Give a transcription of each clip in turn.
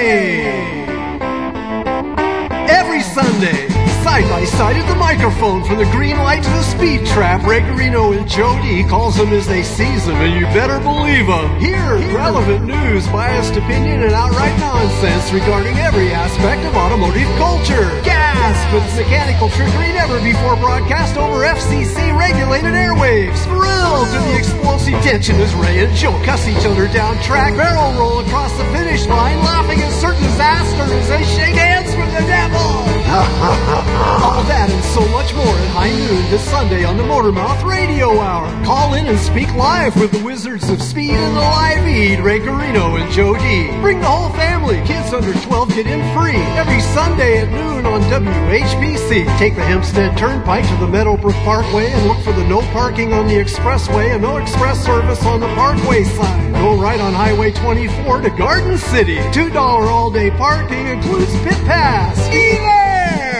Sunday! Every Sunday, side by side at the microphone, from the green light to the speed trap, Ray Garino and Joe D calls them as they sees them, and you better believe them. Hear relevant news, biased opinion, and outright nonsense regarding every aspect of automotive culture. Gasp! It's mechanical trickery never before broadcast over FCC-regulated airwaves. Thrill to the explosive tension as Ray and Joe cuss each other down track, barrel roll across the finish line, laughing at certain disaster as they shake hands with the devil. All that and so much more at high noon this Sunday on the Motormouth Radio Hour. Call in and speak live with the Wizards of Speed and the Live Feed, Ray Garino and Joe D. Bring the whole family. Kids under 12 get in free. Every Sunday at noon on WHPC. Take the Hempstead Turnpike to the Meadowbrook Parkway and look for the no parking on the expressway and no express service on the parkway sign. Go right on Highway 24 to Garden City. $2 all-day parking includes pit pass. There!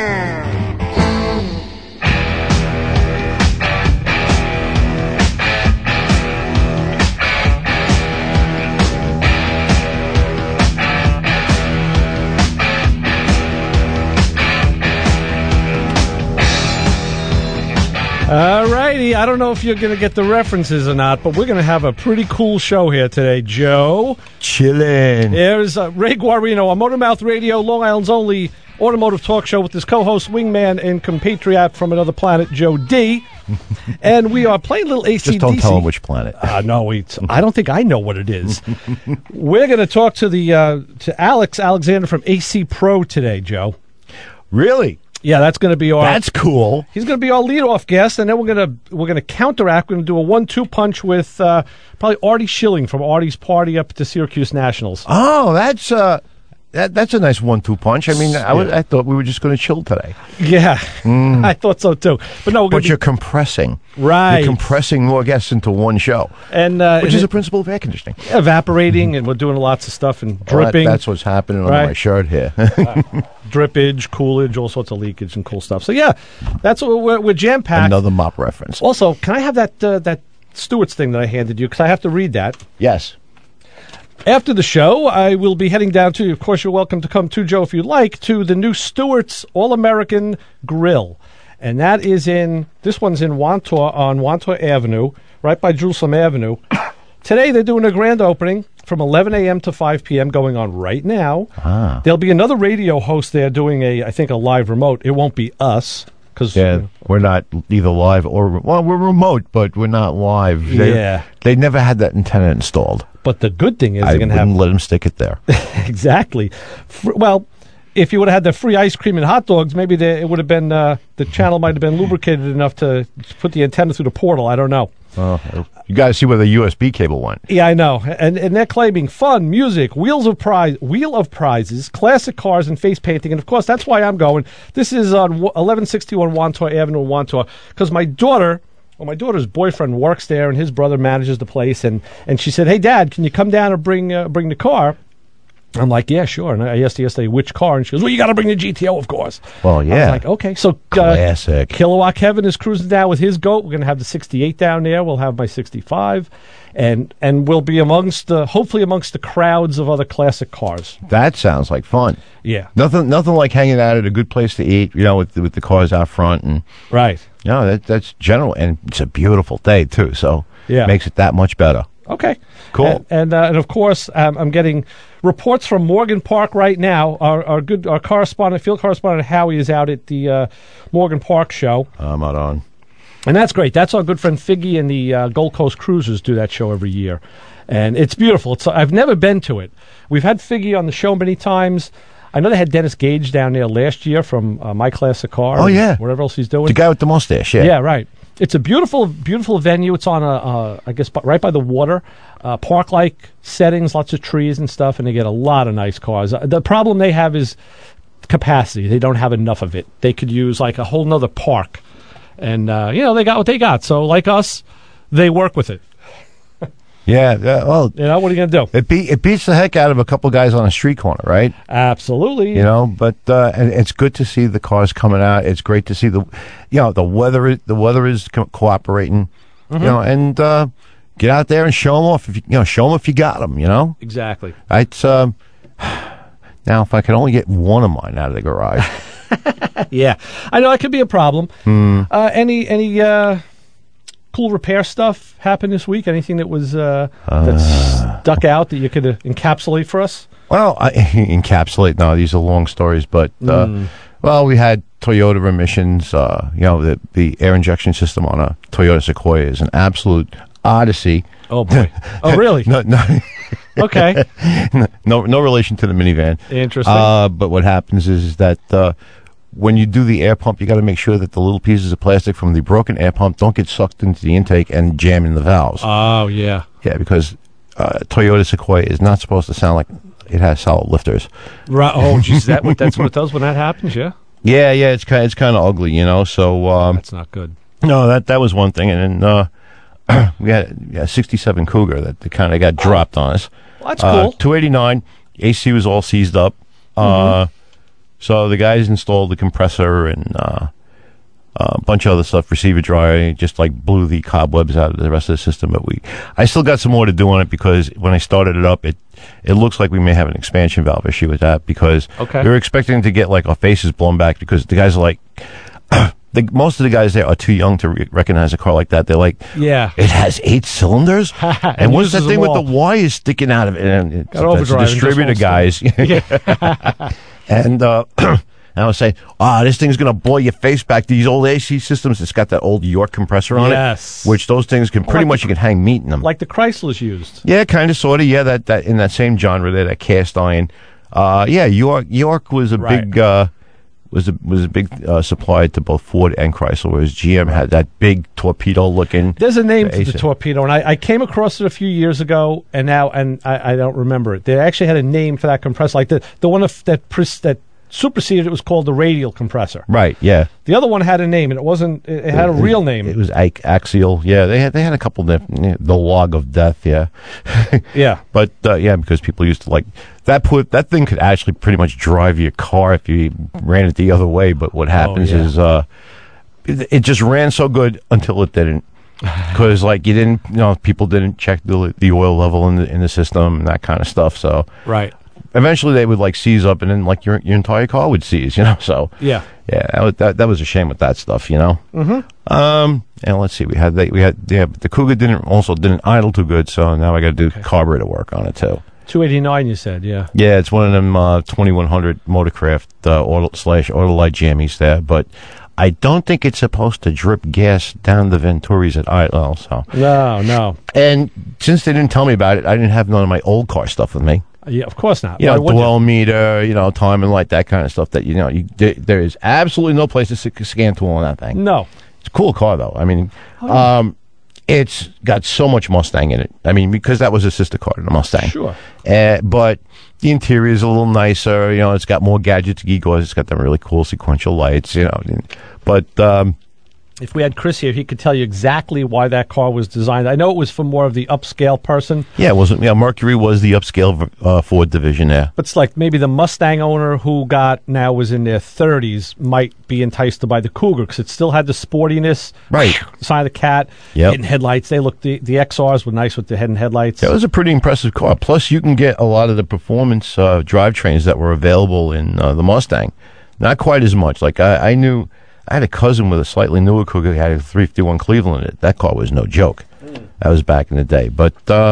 All righty. I don't know if you're going to get the references or not, but we're going to have a pretty cool show here today, Joe. Chillin'. There's Ray Guarino on Motormouth Radio, Long Island's only automotive talk show, with his co-host, wingman, and compatriot from another planet, Joe D. And we are playing a little ACDC. Just don't tell him which planet. No, I don't think I know what it is. We're going to talk to to Alex Alexander from AC Pro today, Joe. Really? Yeah, that's going to be our. That's cool. He's going to be our leadoff guest, and then we're going to counteract. We're going to do a 1-2 punch with probably Artie Schilling from Artie's Party up to Syracuse Nationals. Oh, that's a nice 1-2 punch. I mean, I thought we were just going to chill today. Yeah, I thought so too. But no, you're compressing. Right. You're compressing more guests into one show, and which is a principle of air conditioning. Evaporating, and we're doing lots of stuff and dripping. That's what's happening on my shirt here. Drippage, coolage, all sorts of leakage and cool stuff. So yeah, that's what we're jam packed. Another mop reference. Also, can I have that Stewart's thing that I handed you? Because I have to read that. Yes. After the show, I will be heading down to, of course, you're welcome to come too, Joe, if you'd like, to the new Stewart's All-American Grill. And that is this one's in Wantor, on Wantor Avenue, right by Jerusalem Avenue. Today, they're doing a grand opening from 11 a.m. to 5 p.m. going on right now. There'll be another radio host there doing I think a live remote. It won't be us. We're not either live or... Well, we're remote, but we're not live. They never had that antenna installed. But the good thing is they're going to have... I wouldn't let them stick it there. Exactly. Well, if you would have had the free ice cream and hot dogs, maybe it would have been... the channel might have been lubricated enough to put the antenna through the portal. I don't know. You got to see where the USB cable went. Yeah, I know. And they're claiming fun, music, wheel of prizes, classic cars, and face painting. And, of course, that's why I'm going. This is on 1161 Wantor Avenue in Wantor, because my daughter's boyfriend works there, and his brother manages the place. And she said, "Hey, Dad, can you come down and bring the car?" I'm like, "Yeah, sure." And I asked her yesterday which car, and she goes, "Well, you got to bring the GTO, of course." Well, yeah. I was like, okay. So classic. Kilowatt Kevin is cruising down with his goat. We're going to have the 68 down there. We'll have my 65, and we'll be hopefully amongst the crowds of other classic cars. That sounds like fun. Yeah. Nothing like hanging out at a good place to eat, with the cars out front. And right. That's general, and it's a beautiful day too, so it makes it that much better. Okay. Cool. And of course, I'm getting reports from Morgan Park right now. Our correspondent, field correspondent Howie, is out at the Morgan Park show. I'm out on. And that's great. That's our good friend Figgy and the Gold Coast Cruisers do that show every year. And it's beautiful. I've never been to it. We've had Figgy on the show many times. I know they had Dennis Gage down there last year from My Classic Car. Oh, yeah. Whatever else he's doing. The guy with the mustache, yeah. Yeah, right. It's a beautiful, beautiful venue. It's on I guess, right by the water. Park-like settings, lots of trees and stuff, and they get a lot of nice cars. The problem they have is capacity. They don't have enough of it. They could use like a whole nother park. And, they got what they got. So, like us, they work with it. Yeah, well... what are you going to do? It beats the heck out of a couple guys on a street corner, right? Absolutely. But and it's good to see the cars coming out. It's great to see the weather is cooperating, and get out there and show them off. Show them if you got them, Exactly. It's Now, if I could only get one of mine out of the garage. Yeah, I know it could be a problem. Any cool repair stuff happen this week? Anything that was that stuck out that you could encapsulate for us? Well, encapsulate. No, these are long stories, but well, we had Toyota emissions. The air injection system on a Toyota Sequoia is an absolute odyssey. Oh boy! Oh really? No. Okay. No relation to the minivan. Interesting. But what happens is that when you do the air pump, you got to make sure that the little pieces of plastic from the broken air pump don't get sucked into the intake and jam in the valves. Oh yeah. Yeah, because Toyota Sequoia is not supposed to sound like it has solid lifters. Right. Oh, geez, that's what it does when that happens. Yeah. Yeah. It's kind of ugly, you know. So That's not good. no, that was one thing, and then we had a '67 Cougar that kind of got dropped on us. Well, that's cool. 289 AC was all seized up. So the guys installed the compressor and a bunch of other stuff, receiver dryer, just like blew the cobwebs out of the rest of the system. But I still got some more to do on it because when I started it up, it looks like we may have an expansion valve issue with that because we were expecting to get like our faces blown back because the guys are like, most of the guys there are too young to recognize a car like that. They're like, yeah, it has 8 cylinders, and what's that thing with the wires sticking out of it? And it's the distributor guys. And I was saying, this thing's going to blow your face back. These old AC systems, it's got that old York compressor on it, which those things can pretty much, you can hang meat in them. Like the Chryslers used. Yeah, kind of, sort of. Yeah, that in that same genre there, that cast iron. York was a big was a big supplier to both Ford and Chrysler, whereas GM had that big torpedo-looking. There's a name for the torpedo, and I came across it a few years ago, and I don't remember it. They actually had a name for that compressor, like the one that superseded it was called the radial compressor. Right. Yeah. The other one had a name, and it wasn't. It had a real name. It was Axial. Yeah. They had a couple of the log of death. Yeah. Yeah. But because people used to like that thing could actually pretty much drive your car if you ran it the other way. But what happens is it just ran so good until it didn't. Because people didn't check the oil level in the system and that kind of stuff. So right. Eventually, they would like seize up, and then like your entire car would seize, So that was a shame with that stuff, And let's see, the Cougar didn't idle too good, so now I got to do carburetor work on it too. 289, you said, yeah. Yeah, it's one of them 2100 Motorcraft Autolite jammies there, but I don't think it's supposed to drip gas down the Venturis at idle. So no. And since they didn't tell me about it, I didn't have none of my old car stuff with me. Yeah, of course not. Dwell meter, timing light, that kind of stuff. That there is absolutely no place to scan tool on that thing. No, it's a cool car though. I mean, it's got so much Mustang in it. I mean, because that was a sister car to the Mustang. Sure. But the interior is a little nicer. It's got more gadgets, gewgaws. It's got them really cool sequential lights. But if we had Chris here, he could tell you exactly why that car was designed. I know it was for more of the upscale person. Yeah, it wasn't. Yeah, Mercury was the upscale Ford division there. But it's like maybe the Mustang owner who was in their 30s might be enticed to buy the Cougar because it still had the sportiness. Right. Sign of the cat. Yep. Hidden headlights. The XRs were nice with the hidden headlights. It was a pretty impressive car. Plus, you can get a lot of the performance drivetrains that were available in the Mustang. Not quite as much. Like I knew. I had a cousin with a slightly newer Cougar. He had a 351 Cleveland in it. That car was no joke. That was back in the day. But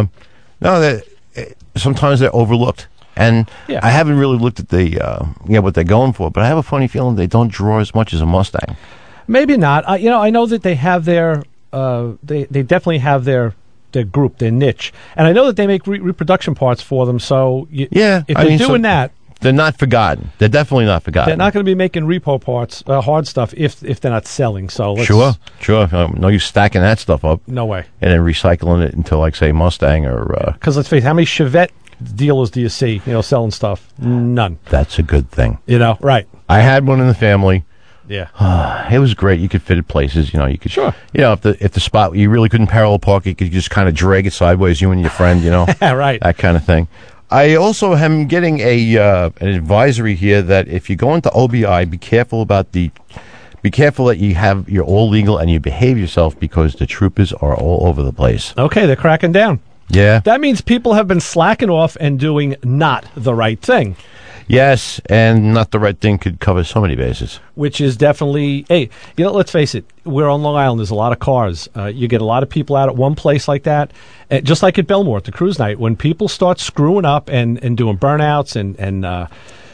sometimes they're overlooked. And I haven't really looked at what they're going for, but I have a funny feeling they don't draw as much as a Mustang. Maybe not. I know that they have their they definitely have their group, their niche, and I know that they make reproduction parts for them. So if they're doing that. They're not forgotten. They're definitely not forgotten. They're not going to be making repo parts, hard stuff, if they're not selling. So sure. No use stacking that stuff up. No way. And then recycling it into, like, say, Mustang or. Because let's face it, how many Chevette dealers do you see, selling stuff? None. That's a good thing. Right. I had one in the family. Yeah. It was great. You could fit it places. You could. Sure. If the spot you really couldn't parallel park, you could just kind of drag it sideways, you and your friend. Right. That kind of thing. I also am getting an advisory here that if you go into OBI, be careful that you're all legal and you behave yourself because the troopers are all over the place. Okay, they're cracking down. Yeah. That means people have been slacking off and doing not the right thing. Yes, and not the right thing could cover so many bases. Which is definitely, hey, let's face it, we're on Long Island, there's a lot of cars. You get a lot of people out at one place like that, just like at Belmore at the cruise night, when people start screwing up and doing burnouts and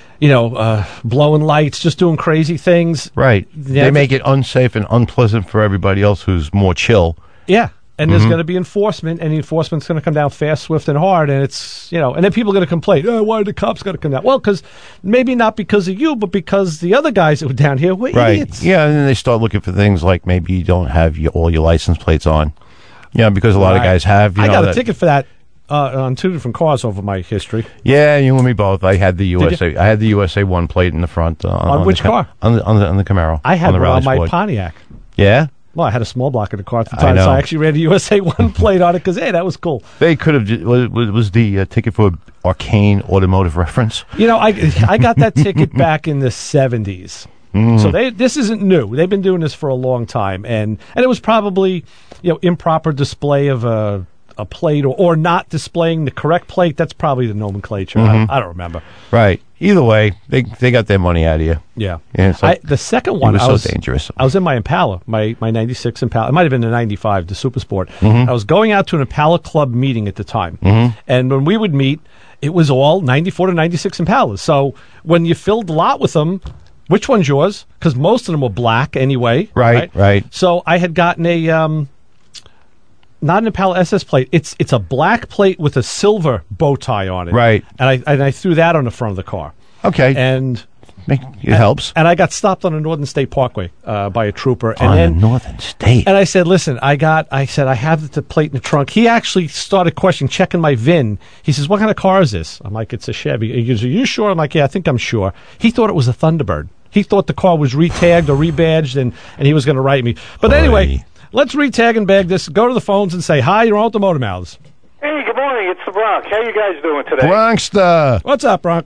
blowing lights, just doing crazy things. Right. They make it unsafe and unpleasant for everybody else who's more chill. Yeah. And there's going to be enforcement, and the enforcement's going to come down fast, swift, and hard. And it's, and then people are going to complain, why are the cops got to come down? Well, because maybe not because of you, but because the other guys that were down here were idiots. Yeah, and then they start looking for things like maybe you don't have all your license plates on. Yeah, because a lot of guys have. I got a ticket for that on 2 different cars over my history. Yeah, you and me both. I had the USA. I had the USA 1 plate in the front. On which car? On the Camaro. I had one on my Pontiac. Yeah. Well, I had a small block in the car at the time, so I actually ran the USA 1 plate on it because, hey, that was cool. They could have, was the ticket for Arcane Automotive Reference? I got that ticket back in the 70s. So this isn't new. They've been doing this for a long time. And it was probably, improper display of a plate or not displaying the correct plate. That's probably the nomenclature. I don't remember. Right. Either way, they got their money out of you. Yeah. Like, the second one, it was so dangerous. I was in my Impala, my 96 Impala. It might have been the 95, the Super Sport. I was going out to an Impala Club meeting at the time. And when we would meet, it was all 94 to 96 Impalas. So when you filled the lot with them, which one's yours? Because most of them were black anyway. Right. So I had gotten a... not an Impala SS plate. It's a black plate with a silver bow tie on it. Right. And I threw that on the front of the car. Okay. And it helps. And I got stopped on the Northern State Parkway by a trooper. On the Northern State. And I said, listen, I have the plate in the trunk. He actually started checking my VIN. He says, what kind of car is this? I'm like, it's a Chevy. He goes, are you sure? I'm like, yeah, I think I'm sure. He thought it was a Thunderbird. He thought the car was retagged or rebadged, and he was going to write me. But anyway... Let's retag and bag this. Go to the phones and say, hi, you're on with the Motor Mouths. Hey, good morning. It's the Bronx. How you guys doing today? Bronxster. What's up, Bronx?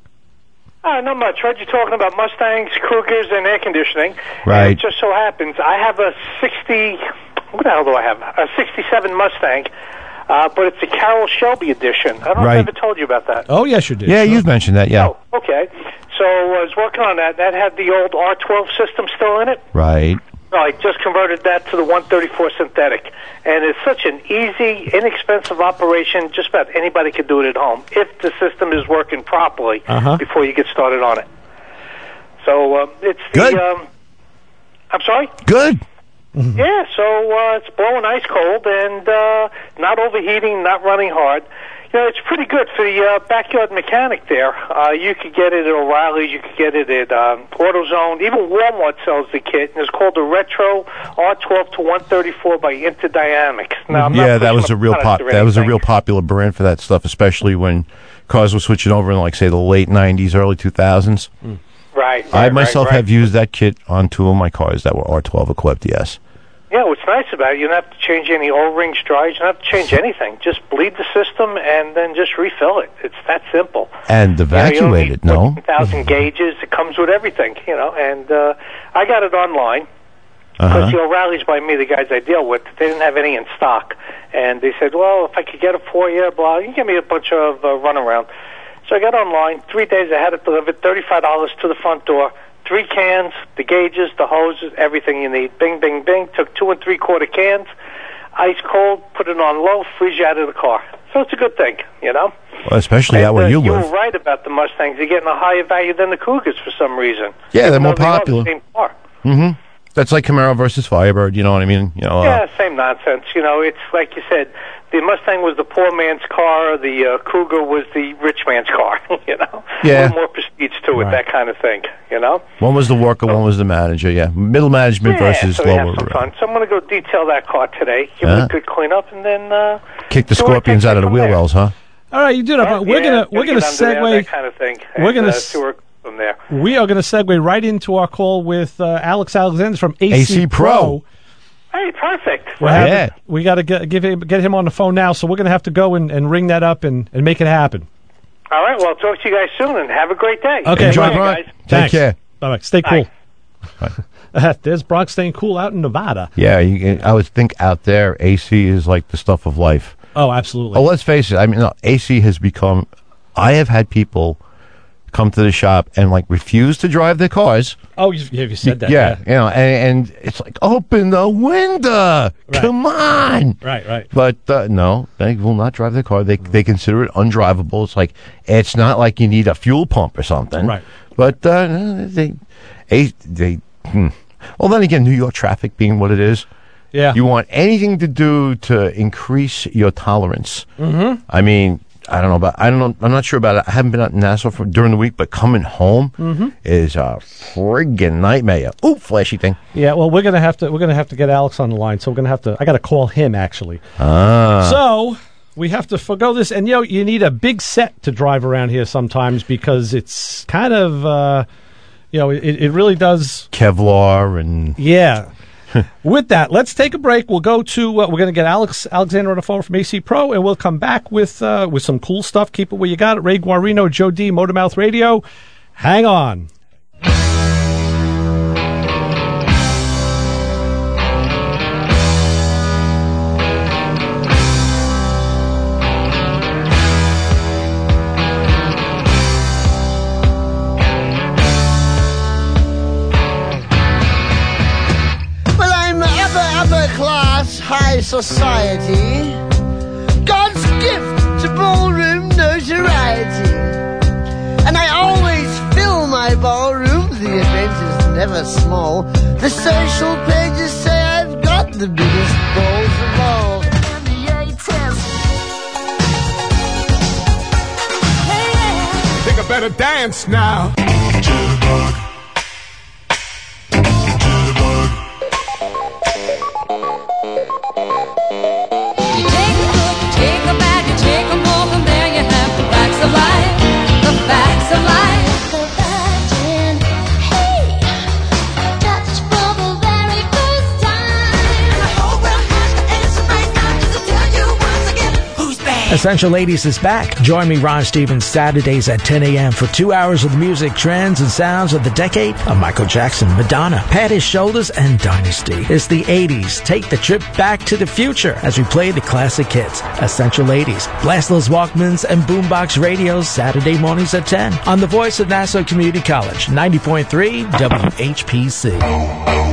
Not much. Heard you talking about Mustangs, Cougars, and air conditioning. Right. And it just so happens I have a 60... What the hell do I have? A 67 Mustang, but it's a Carroll Shelby edition. I don't know if I ever told you about that. Oh, yes, you did. Yeah, you've mentioned that, yeah. Oh, okay. So I was working on that. That had the old R12 system still in it. Right. I just converted that to the 134 synthetic, and it's such an easy, inexpensive operation. Just about anybody can do it at home if the system is working properly before you get started on it. So it's good. I'm sorry. Good. Yeah. So it's blowing ice cold and not overheating, not running hard. It's pretty good for the backyard mechanic there. You could get it at O'Reilly's, you could get it at AutoZone. Even Walmart sells the kit, and it's called the Retro R12 to 134 by Interdynamics. Now, that was a real popular brand for that stuff, especially when cars were switching over in, like, say, the late 90s, early 2000s. Right. I myself have used that kit on 2 of my cars that were R12 equipped, yes. Yeah, what's nice about it, you don't have to change any O-ring strides, you don't have to change anything. Just bleed the system and then just refill it. It's that simple. And evacuate it, no? 1,000 gauges, it comes with everything, and I got it online. Because the O'Reilly's by me, the guys I deal with, they didn't have any in stock. And they said, well, if I could get it for you, blah, you can give me a bunch of runaround. So I got online, 3 days I had it delivered, $35 to the front door. 3 cans, the gauges, the hoses, everything you need. Bing, bing, bing. Took 2 3/4 cans, ice cold, put it on low, freeze you out of the car. So it's a good thing, Well, especially out where you live. You were right about the Mustangs. They're getting a higher value than the Cougars for some reason. Yeah, they're more popular. The same car. That's like Camaro versus Firebird, you know what I mean? Yeah, same nonsense. It's like you said, the Mustang was the poor man's car, the Cougar was the rich man's car, Yeah. A little more prestige to it, that kind of thing, One was the worker, one was the manager, Middle management versus so lower. Have some fun. So I'm going to go detail that car today, give it a good cleanup, and then... kick the scorpions out of the wheel wells, huh? All right, you do that. We're gonna segue... That kind of thing. We're going to... From there. We are going to segue right into our call with Alex Alexander from AC Pro. Hey, perfect. We got to get him on the phone now, so we're going to have to go and ring that up and make it happen. All right, well, I'll talk to you guys soon, and have a great day. Okay, enjoy, guys. Take care. Bye-bye. Stay cool. There's Bronx staying cool out in Nevada. Yeah, I would think out there, AC is like the stuff of life. Oh, absolutely. Oh, let's face it. I mean, AC has become... I have had people come to the shop and like refuse to drive their cars. Oh, you said that. Yeah, you know, and it's like, open the window. Right. Come on. Right. But no, they will not drive their car. They consider it undrivable. It's like, it's not like you need a fuel pump or something. Right. But well, then again, New York traffic being what it is, Yeah. you want anything to do to increase your tolerance. Mm-hmm. I mean, I'm not sure about it. I haven't been out in Nassau during the week, but coming home is a friggin' nightmare. Ooh, flashy thing. Yeah, well, we're gonna have to get Alex on the line, so I gotta call him actually. So we have to forgo this, and you need a big set to drive around here sometimes because it's kind of it really does Kevlar and yeah. With that, let's take a break. We'll go to we're going to get Alexander on the phone from AC Pro, and we'll come back with some cool stuff. Keep it where you got it. Ray Guarino, Joe D, Motormouth Radio. Hang on. High society, God's gift to ballroom notoriety. And I always fill my ballroom, the event is never small. The social pages say I've got the biggest balls of all. Think I better dance now. Essential Ladies is back. Join me, Ron Stevens, Saturdays at 10 a.m. for 2 hours of music, trends, and sounds of the decade of Michael Jackson, Madonna, Pat His Shoulders, and Dynasty. It's the 80s. Take the trip back to the future as we play the classic hits. Essential Ladies. Blast those Walkmans and Boombox radios Saturday mornings at 10 on the Voice of Nassau Community College, 90.3 WHPC.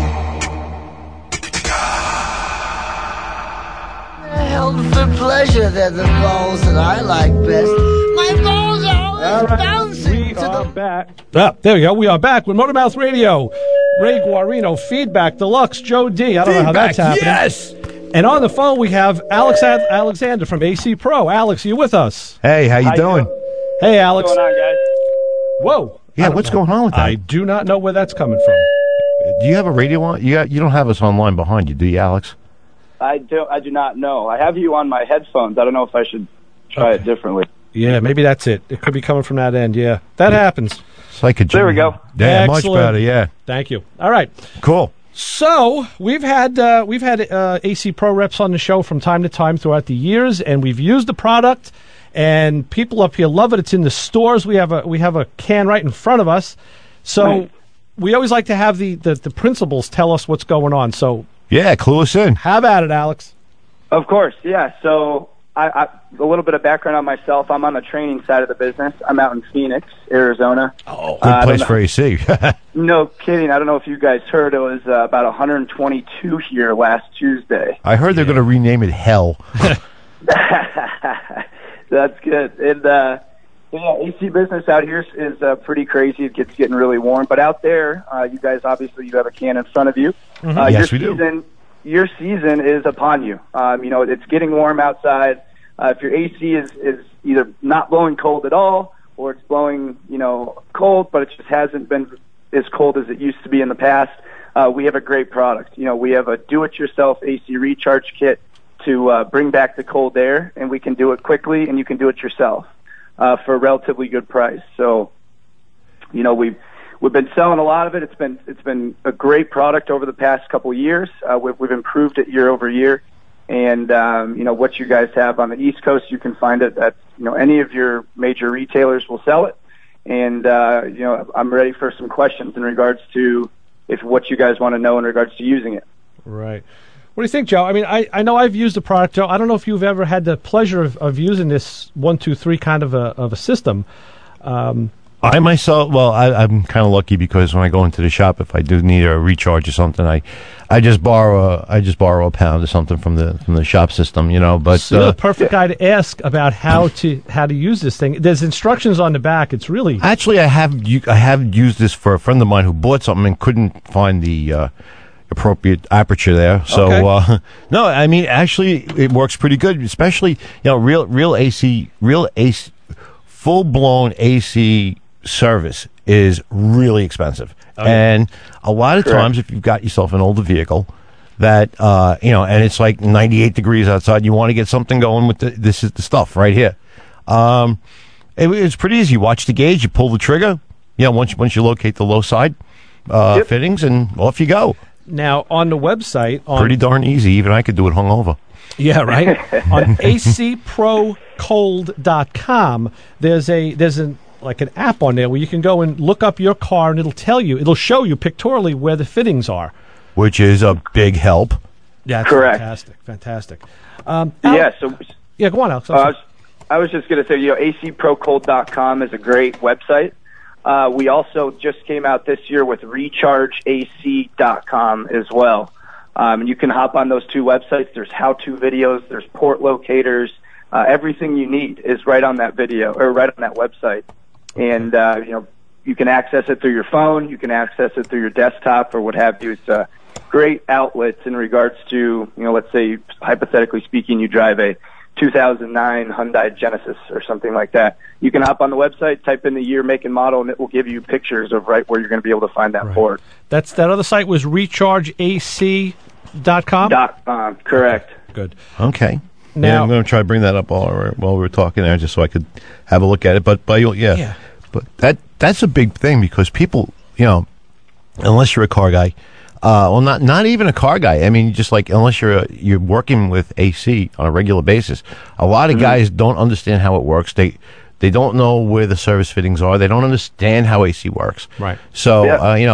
For pleasure, they're the balls that I like best. My balls are always bouncing We are back. There we go. We are back with Motormouth Radio. Ray Guarino, Feedback Deluxe, Joe D. I don't know how that's happening. Yes. And on the phone we have Alexander from AC Pro. Alex, are you with us? Hey, how you doing? Hey, Alex. What's going on, guys? Whoa. Yeah, what's going on with that? I do not know where that's coming from. Do you have a radio on? You don't have us online behind you, do you, Alex? I do not know. I have you on my headphones. I don't know if I should try it differently. Yeah, maybe that's it. It could be coming from that end. Yeah, that happens. It's like a There we go. Yeah, much Excellent. better. Yeah, Thank you. All right. cool. So we've had AC Pro reps on the show from time to time throughout the years, and we've used the product, and people up here love it. It's in the stores. We have a can right in front of us. So Right. we always like to have the principals tell us what's going on. So Yeah, clue us in. how about it, Alex? Of course, yeah. So I a little bit of background on myself. I'm on the training side of the business. I'm out in Phoenix, Arizona. Oh, good place for AC. No kidding. I don't know if you guys heard. It was about 122 here last Tuesday. I heard they're going to rename it Hell. That's good. And yeah, AC business out here is pretty crazy. It gets getting really warm. But out there, you guys obviously you have a can in front of you. Yes, we do. Your season is upon you. It's getting warm outside. If your AC is either not blowing cold at all, or it's blowing cold, but it just hasn't been as cold as it used to be in the past, we have a great product. We have a do-it-yourself AC recharge kit to bring back the cold air, and we can do it quickly, and you can do it yourself for a relatively good price. So, we've been selling a lot of it. It's been a great product over the past couple of years. We've improved it year over year, and what you guys have on the East Coast, you can find it at any of your major retailers will sell it. And I'm ready for some questions in regards to what you guys want to know in regards to using it. Right. What do you think, Joe? I mean, I know I've used the product, Joe. I don't know if you've ever had the pleasure of using this 1, 2, 3 kind of a system. I myself, I'm kind of lucky because when I go into the shop, if I do need a recharge or something, I just borrow a pound or something from the shop system, But so you're the perfect guy to ask about how to use this thing. There's instructions on the back. It's really actually I have used this for a friend of mine who bought something and couldn't find the appropriate aperture there. So no, I mean actually it works pretty good, especially real AC, full blown AC service is really expensive. And a lot of times if you've got yourself an older vehicle that and it's like 98 degrees outside, you want to get something going with this is the stuff right here. It's pretty easy. You watch the gauge, you pull the trigger, once you locate the low side fittings, and off you go. Now on the website, pretty darn easy. Even I could do it hungover. Yeah, right. On acprocold.com, there's an app on there where you can go and look up your car, and it'll show you pictorially where the fittings are, which is a big help. Yeah, correct. Fantastic. Go on, Alex. I was just going to say, acprocold.com is a great website. We also just came out this year with rechargeac.com as well. And you can hop on those two websites. There's how-to videos, there's port locators. Everything you need is right on that video or right on that website. And, you can access it through your phone. You can access it through your desktop or what have you. It's a great outlet in regards to, let's say, hypothetically speaking, you drive a 2009 Hyundai Genesis or something like that. You can hop on the website, type in the year, make, and model, and it will give you pictures of right where you're going to be able to find that port. That other site was rechargeac.com? Correct. Good. Okay. Now, I'm going to try to bring that up while we're talking there, just so I could have a look at it. But that's a big thing because people, unless you're a car guy, not even a car guy. I mean, just like unless you're working with AC on a regular basis, a lot of guys don't understand how it works. They don't know where the service fittings are. They don't understand how AC works. Right. So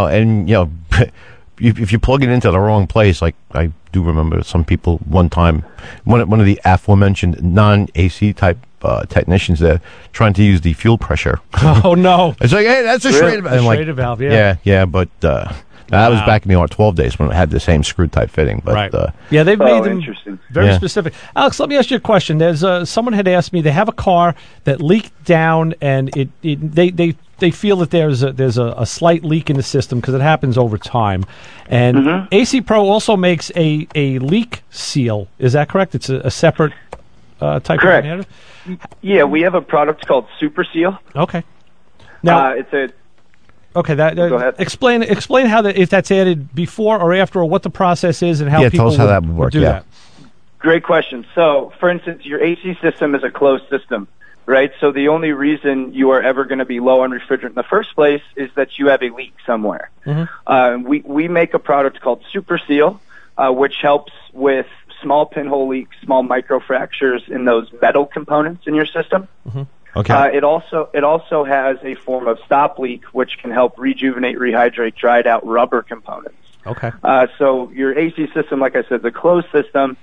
if you plug it into the wrong place, like I do remember some people one time, one of the aforementioned non-AC type technicians there trying to use the fuel pressure. Oh no! It's like, hey, that's a Schrader valve. Schrader valve, yeah, but that was back in the R12 days when it had the same screw type fitting. But they've made them very specific. Alex, let me ask you a question. There's someone had asked me, they have a car that leaked down, and they feel that there's a slight leak in the system because it happens over time. And AC Pro also makes a leak seal. Is that correct? It's a separate type correct. of additive? Yeah, we have a product called Super Seal. Okay. Now it's a okay. Go ahead. Explain how if that's added before or after, or what the process is, and how people tell us how that would work. Do that. Great question. So, for instance, your AC system is a closed system, right? So the only reason you are ever going to be low on refrigerant in the first place is that you have a leak somewhere. We make a product called Super Seal, which helps with small pinhole leaks, small microfractures in those metal components in your system. Okay. It also has a form of stop leak, which can help rejuvenate, rehydrate dried out rubber components. Okay. So your AC system, like I said, the closed system,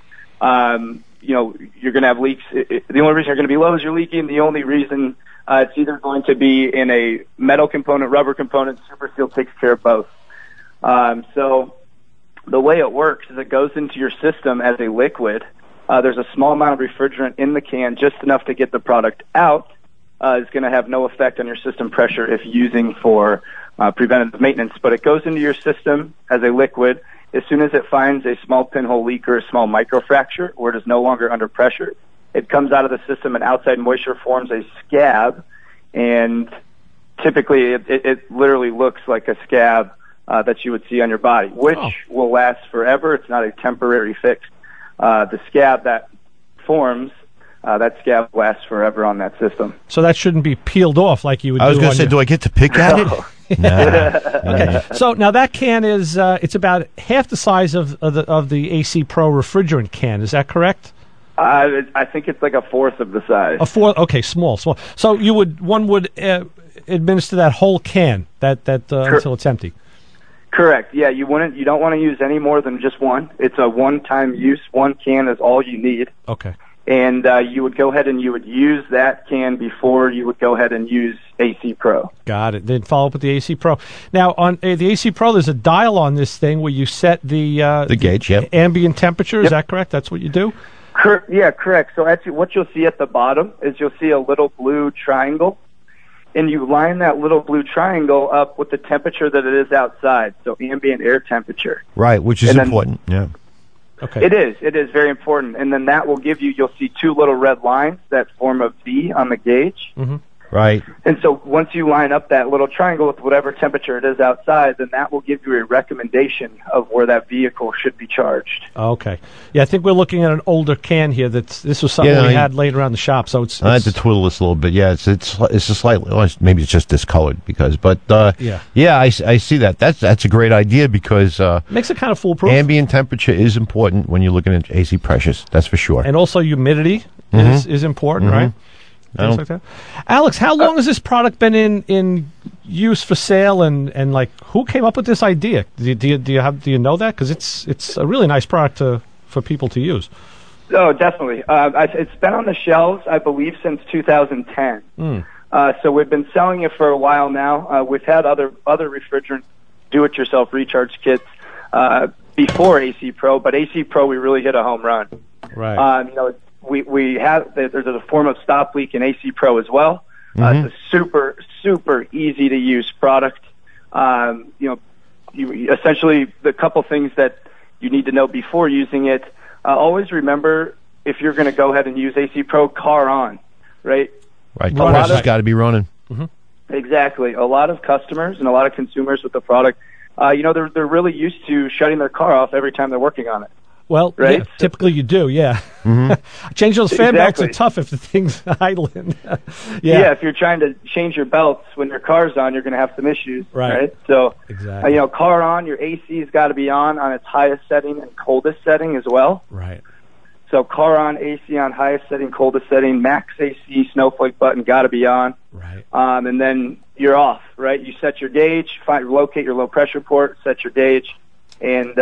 you're going to have leaks. The only reason you're going to be low is you're leaking. The only reason it's either going to be in a metal component, rubber component. Super Seal takes care of both. So the way it works is it goes into your system as a liquid. There's a small amount of refrigerant in the can, just enough to get the product out. Is going to have no effect on your system pressure if using for preventative maintenance. But it goes into your system as a liquid. As soon as it finds a small pinhole leak or a small microfracture where it is no longer under pressure, it comes out of the system and outside moisture forms a scab. And typically it literally looks like a scab that you would see on your body, which will last forever. It's not a temporary fix. The scab that forms, that scab lasts forever on that system. So that shouldn't be peeled off like you would do. I was going to say, do I get to pick at it? Okay. So now that can is it's about half the size of the AC Pro refrigerant can. Is that correct? I think it's like a fourth of the size. A fourth? Okay, small. So one would administer that whole can until it's empty. Correct. Yeah, you don't want to use any more than just one. It's a one-time use. One can is all you need. Okay. and you would go ahead and you would use that can before you would go ahead and use AC Pro. Got it. Then follow up with the AC Pro. Now, on the AC Pro, there's a dial on this thing where you set the gauge, yep. ambient temperature. Is Yep. that correct? That's what you do? Yeah, correct. So actually what you'll see at the bottom is you'll see a little blue triangle, and you line that little blue triangle up with the temperature that it is outside, so ambient air temperature. Right, which is And then- important. Yeah. Okay. It is very important. And then that will give you'll see two little red lines that form a V on the gauge. Mm-hmm. Right. And so once you line up that little triangle with whatever temperature it is outside, then that will give you a recommendation of where that vehicle should be charged. Okay. Yeah, I think we're looking at an older can here. This was something we had laid around the shop, so it's I had to twiddle this a little bit. Yeah, it's just slightly. Well, maybe it's just discolored yeah, I see that. That's a great idea because makes it kind of foolproof. ambient temperature is important when you're looking at AC pressures. That's for sure. And also humidity is important, right? Things like that. Alex, how long has this product been in use for sale, and like who came up with this idea? Do you know that? Because it's a really nice product for people to use. Oh, definitely. It's been on the shelves, I believe, since 2010. So we've been selling it for a while now. We've had other refrigerant do-it-yourself recharge kits before AC Pro, but AC Pro we really hit a home run. Right. We have there's a form of stop leak in AC Pro as well. It's a super easy to use product. You essentially the couple things that you need to know before using it. Always remember if you're going to go ahead and use AC Pro, car on, right? Right. The pressure's got to be running. Exactly. A lot of customers and a lot of consumers with the product, they're really used to shutting their car off every time they're working on it. Well, right? Yeah, typically you do, yeah. Change those fan belts are tough if the thing's idling. Yeah, if you're trying to change your belts when your car's on, you're going to have some issues, right? So, exactly. Car on, your AC's got to be on its highest setting and coldest setting as well. Right. So car on, AC on highest setting, coldest setting, max AC, snowflake button got to be on. Right. And then you're off, right? You set your gauge, locate your low pressure port, set your gauge, and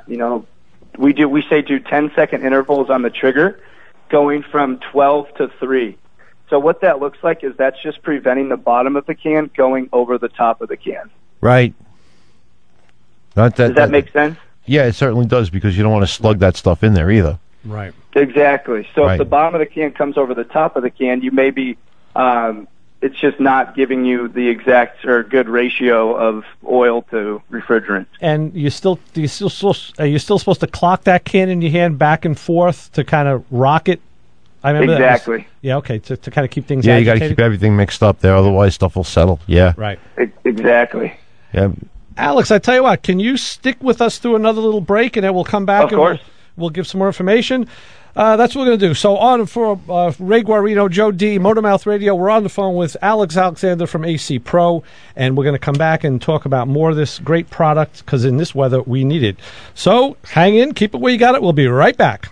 we say do 10-second intervals on the trigger, going from 12 to 3. So what that looks like is that's just preventing the bottom of the can going over the top of the can. Right. Does that make sense? Yeah, it certainly does, because you don't want to slug that stuff in there either. Right. Exactly. So if the bottom of the can comes over the top of the can, you may be it's just not giving you the exact or good ratio of oil to refrigerant. And are you still supposed to clock that can in your hand back and forth to kind of rock it? I remember exactly. To kind of keep things. Yeah, you got to keep everything mixed up there, otherwise stuff will settle. Yeah. Right. Exactly. Yeah. Alex, I tell you what, can you stick with us through another little break, and then we'll come back. Of course. We'll give some more information. That's what we're going to do. So on for Ray Guarino, Joe D, Motormouth Radio, we're on the phone with Alex Alexander from AC Pro, and we're going to come back and talk about more of this great product, because in this weather, we need it. So hang in, keep it where you got it. We'll be right back.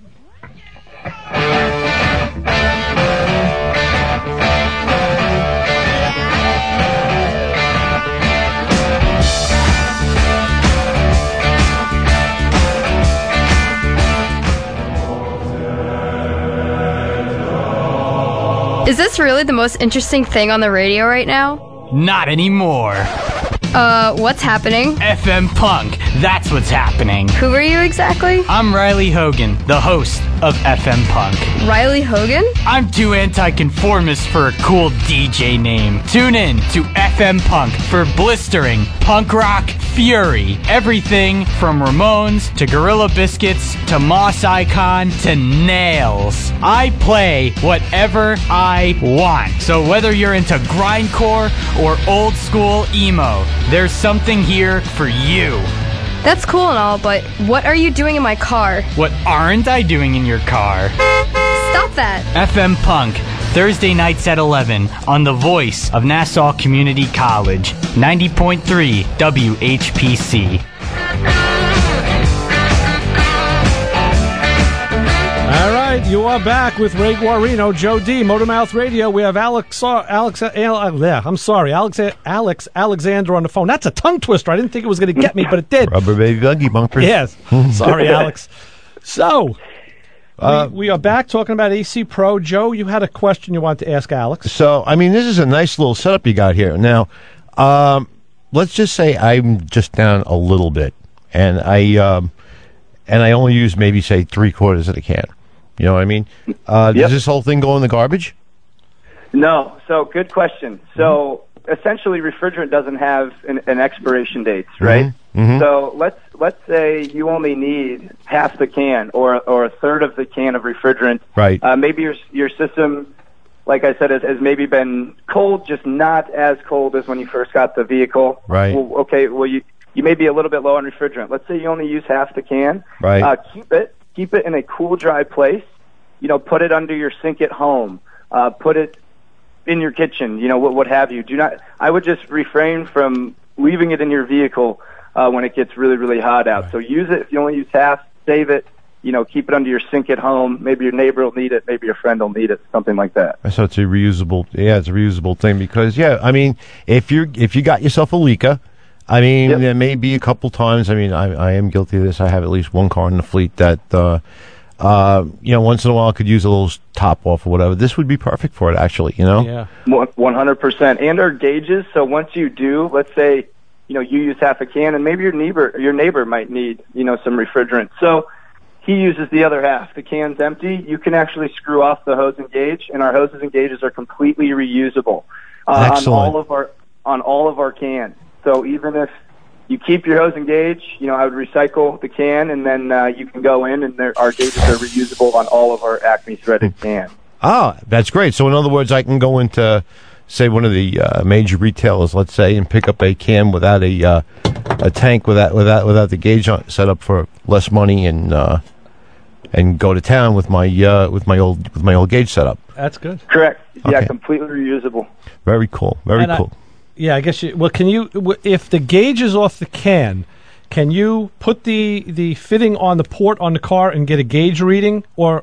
Is this really the most interesting thing on the radio right now? Not anymore. What's happening? FM Punk, that's what's happening. Who are you exactly? I'm Riley Hogan, the host of FM Punk. Riley Hogan? I'm too anti-conformist for a cool DJ name. Tune in to FM Punk for blistering punk rock fury. Everything from Ramones to Gorilla Biscuits to Moss Icon to Nails. I play whatever I want. So whether you're into grindcore or old school emo, there's something here for you. That's cool and all, but what are you doing in my car? What aren't I doing in your car? Stop that! FM Punk, Thursday nights at 11 on the voice of Nassau Community College, 90.3 WHPC. All right, you are back with Ray Guarino, Joe D, Motormouth Radio. We have Alex Alexander on the phone. That's a tongue twister. I didn't think it was going to get me, but it did. Rubber baby buggy bumpers. Yes. Sorry, Alex. So, We are back talking about AC Pro. Joe, you had a question you wanted to ask Alex. So, I mean, this is a nice little setup you got here. Now, let's just say I'm just down a little bit, and I only use maybe, say, 3/4 of a can. You know what I mean? Does this whole thing go in the garbage? No. So, good question. So, essentially, refrigerant doesn't have an expiration date, right? Mm-hmm. So, let's say you only need half the can or a third of the can of refrigerant. Right. Maybe your system, like I said, has maybe been cold, just not as cold as when you first got the vehicle. Right. Well, okay. Well, you may be a little bit low on refrigerant. Let's say you only use half the can. Right. Keep it in a cool, dry place. You know, put it under your sink at home. Put it in your kitchen. You know, what have you. I would just refrain from leaving it in your vehicle when it gets really, really hot out. Right. So use it. If you only use half, save it. You know, keep it under your sink at home. Maybe your neighbor will need it. Maybe your friend will need it. Something like that. So it's a reusable. Yeah, it's a reusable thing because I mean, if you got yourself a leaker, I mean, there may be a couple times. I mean, I am guilty of this. I have at least one car in the fleet that once in a while could use a little top off or whatever. This would be perfect for it, actually. You know. Yeah. 100%. And our gauges. So once you do, let's say, you use half a can, and maybe your neighbor might need, some refrigerant. So he uses the other half. The can's empty. You can actually screw off the hose and gauge, and our hoses and gauges are completely reusable on all of our cans. So even if you keep your hose and gauge, I would recycle the can, and then you can go in, and our gauges are reusable on all of our Acme threaded cans. Ah, that's great. So in other words, I can go into, say, one of the major retailers, let's say, and pick up a can without a tank without the gauge set up for less money, and go to town with my old gauge setup. That's good. Correct. Okay. Yeah, completely reusable. Very cool. Very cool. I guess can you, if the gauge is off the can, can you put the fitting on the port on the car and get a gauge reading, or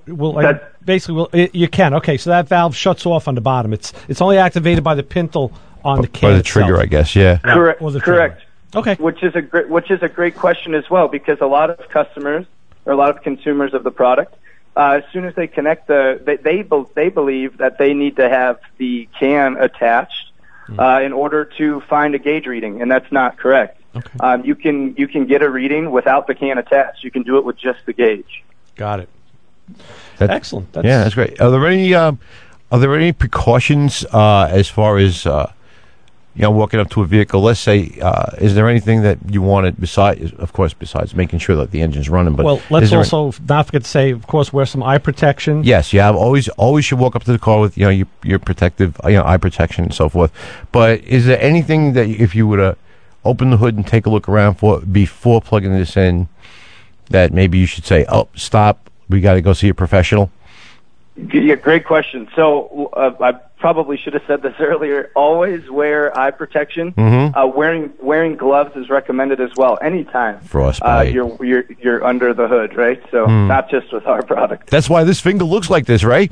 you can? Okay, so that valve shuts off on the bottom. It's only activated by the pintle on the can. By the trigger, I guess. Yeah. Correct. Correct. Okay. Which is a great question as well, because a lot of customers or a lot of consumers of the product, as soon as they connect they believe that they need to have the can attached in order to find a gauge reading, and that's not correct. Okay. You can get a reading without the can attached. You can do it with just the gauge. Got it. Excellent. That's great. Are there any precautions as far as walking up to a vehicle? Let's say, is there anything that you wanted besides making sure that the engine's running? But let's also not forget to say, of course, wear some eye protection. Yes, yeah. Always should walk up to the car with your protective eye protection and so forth. But is there anything that if you were to open the hood and take a look around for before plugging this in, that maybe you should say, "Oh, stop! We got to go see a professional"? Yeah, great question. So I probably should have said this earlier. Always wear eye protection. Mm-hmm. Wearing gloves is recommended as well. Anytime frostbite, you're under the hood, right? So not just with our product. That's why this finger looks like this, right?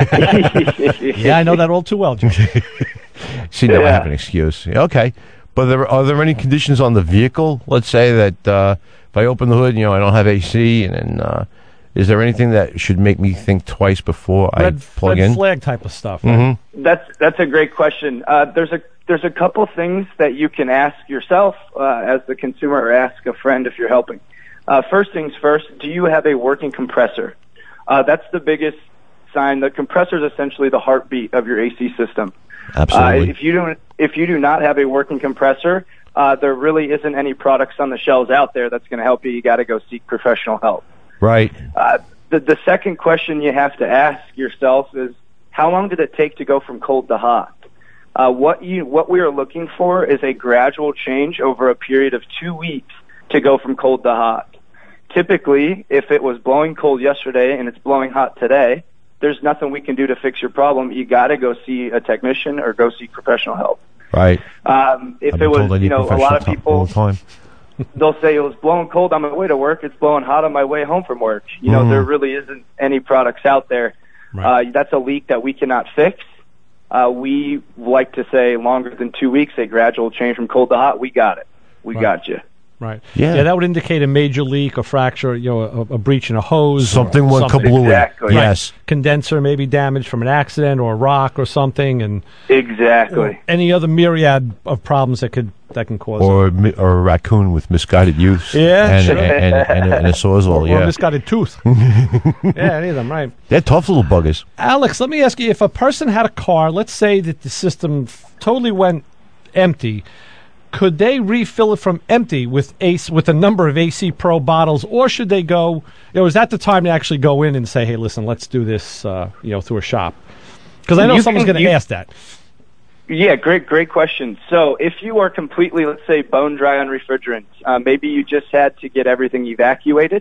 Yeah, I know that all too well, Jim. See, now I have an excuse. Okay, but are there any conditions on the vehicle? Let's say that if I open the hood, I don't have AC, and then. Is there anything that should make me think twice before I plug in? Red flag type of stuff. Right? Mm-hmm. That's a great question. There's a couple things that you can ask yourself as the consumer, or ask a friend if you're helping. First things first, do you have a working compressor? That's the biggest sign. The compressor is essentially the heartbeat of your AC system. Absolutely. If you do not have a working compressor, there really isn't any products on the shelves out there that's going to help you. You got to go seek professional help. Right. The second question you have to ask yourself is, how long did it take to go from cold to hot? What we are looking for is a gradual change over a period of 2 weeks to go from cold to hot. Typically, if it was blowing cold yesterday and it's blowing hot today, there's nothing we can do to fix your problem. You got to go see a technician or go seek professional help. Right. If it was, a lot of people all the time. They'll say it was blowing cold on my way to work. It's blowing hot on my way home from work. There really isn't any products out there. Right. That's a leak that we cannot fix. We like to say longer than 2 weeks, a gradual change from cold to hot. We got it. We got you. Right. Yeah. That would indicate a major leak, a fracture, a breach in a hose. Something went kablooey. Exactly. Yes. Condenser maybe damaged from an accident or a rock or something, and Exactly. any other myriad of problems that can cause Or a raccoon with misguided use. Yeah, and, sure. and a sawzall. or Yeah. a misguided tooth. Yeah, any of them, right. They're tough little buggers. Alex, let me ask you, if a person had a car, let's say that the system totally went empty, could they refill it from empty with a number of AC Pro bottles, or should they go, is that the time to actually go in and say, hey, listen, let's do this through a shop? Because I know someone's going to ask that. Yeah, great question. So if you are completely, let's say, bone dry on refrigerants, maybe you just had to get everything evacuated,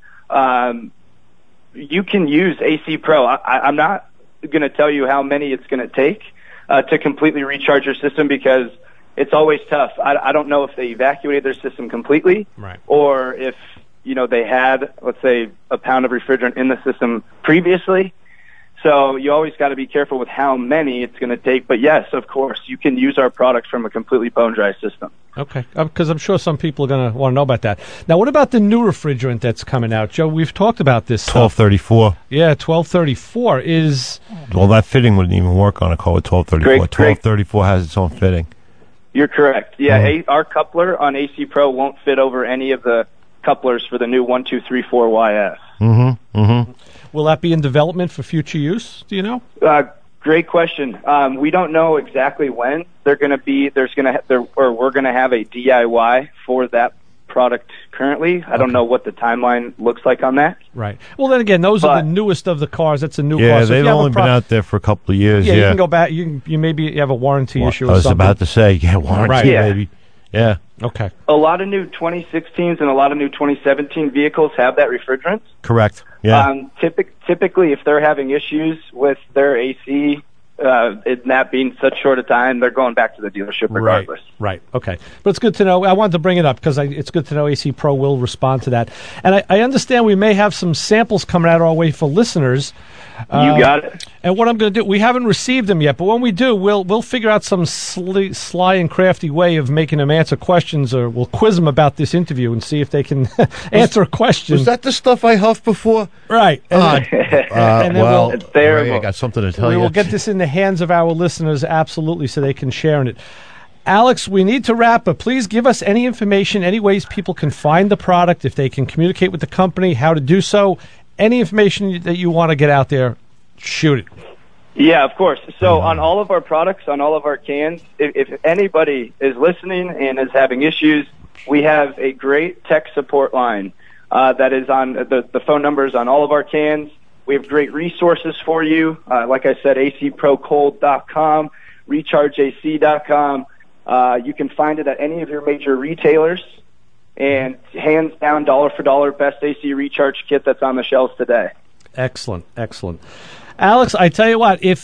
you can use AC Pro. I'm not going to tell you how many it's going to take to completely recharge your system, because it's always tough. I don't know if they evacuated their system completely, right, or if they had, let's say, a pound of refrigerant in the system previously. So you always got to be careful with how many it's going to take. But yes, of course, you can use our products from a completely bone dry system. Okay, because I'm sure some people are going to want to know about that. Now, what about the new refrigerant that's coming out, Joe? We've talked about this. 1234. Yeah, 1234 is. Well, that fitting wouldn't even work on a car with 1234. 1234 has its own fitting. You're correct. Yeah, our coupler on AC Pro won't fit over any of the couplers for the new 1234YS. Mm-hmm. Mm-hmm. Will that be in development for future use? Do you know? Great question. We don't know exactly when they're going to be. We're going to have a DIY for that product currently. I don't know what the timeline looks like on that. Right. Well, then again, those are the newest of the cars. That's a new car. Yeah, So they've only been out there for a couple of years. Yeah, you can go back. You maybe have a warranty issue or I was something. about to say, warranty, right. maybe. Yeah. Okay. A lot of new 2016s and a lot of new 2017 vehicles have that refrigerant. Correct. Yeah. Typically, if they're having issues with their AC, it that being such short a time, they're going back to the dealership regardless. Right. Okay. But it's good to know. I wanted to bring it up because it's good to know AC Pro will respond to that. And I understand we may have some samples coming out our way for listeners. You got it. And what I'm going to do, we haven't received them yet, but when we do, we'll figure out some sly and crafty way of making them answer questions, or we'll quiz them about this interview and see if they can answer a question. Was that the stuff I huffed before? Right. And well, it's terrible. Ray, I got something to tell you. We will get this in the hands of our listeners, absolutely, so they can share in it. Alex, we need to wrap, but please give us any information, any ways people can find the product, if they can communicate with the company, how to do so. Any information that you want to get out there, shoot it. Yeah, of course. So on all of our products, on all of our cans, if anybody is listening and is having issues, we have a great tech support line that is on the phone numbers on all of our cans. We have great resources for you. Like I said, acprocold.com, rechargeac.com. You can find it at any of your major retailers. And hands down, dollar for dollar, best AC recharge kit that's on the shelves today. Excellent. Alex, I tell you what, if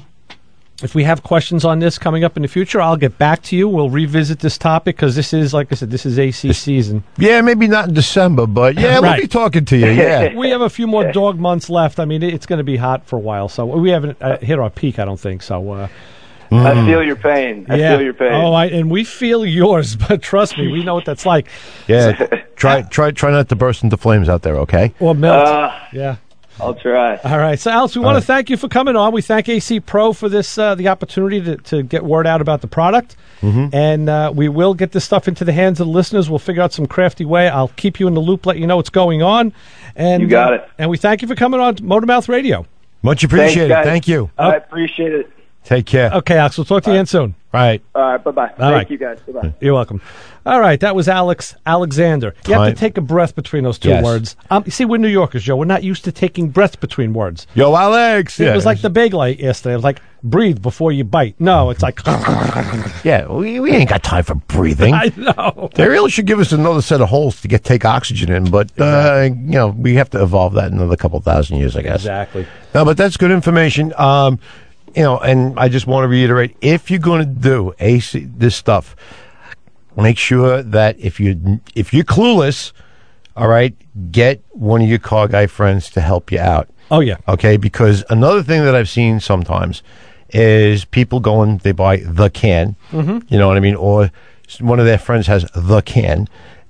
we have questions on this coming up in the future, I'll get back to you. We'll revisit this topic because this is, like I said, this is AC season. Yeah, maybe not in December, but yeah, we'll be talking to you. Yeah, we have a few more dog months left. I mean, it's going to be hot for a while, so we haven't hit our peak, I don't think. So. I feel your pain. I feel your pain. Oh, and we feel yours, but trust me, we know what that's like. Yeah, try not to burst into flames out there, okay? Or melt. Yeah. I'll try. All right. So, Alex, we want to thank you for coming on. We thank AC Pro for this, the opportunity to get word out about the product. Mm-hmm. And we will get this stuff into the hands of the listeners. We'll figure out some crafty way. I'll keep you in the loop, let you know what's going on. And you got it. And we thank you for coming on Motormouth Radio. Much appreciated. Thank you. I appreciate it. Take care. Okay, Alex. We'll talk to you again soon. All right. All right. Bye-bye. Thank you, guys. Bye-bye. You're welcome. All right. That was Alexander. You have to take a breath between those two words. You see, we're New Yorkers, Joe. We're not used to taking breaths between words. Yo, Alex. It was like the bagel yesterday. It was like, breathe before you bite. No, it's like... Yeah, we ain't got time for breathing. I know. They really should give us another set of holes to take oxygen in, but, we have to evolve that in another couple thousand years, I guess. Exactly. No, but that's good information. And I just want to reiterate, if you're going to do this stuff, make sure that if you're clueless, all right, get one of your car guy friends to help you out. Oh, yeah. Okay, because another thing that I've seen sometimes is people they buy the can, you know what I mean, or one of their friends has the can,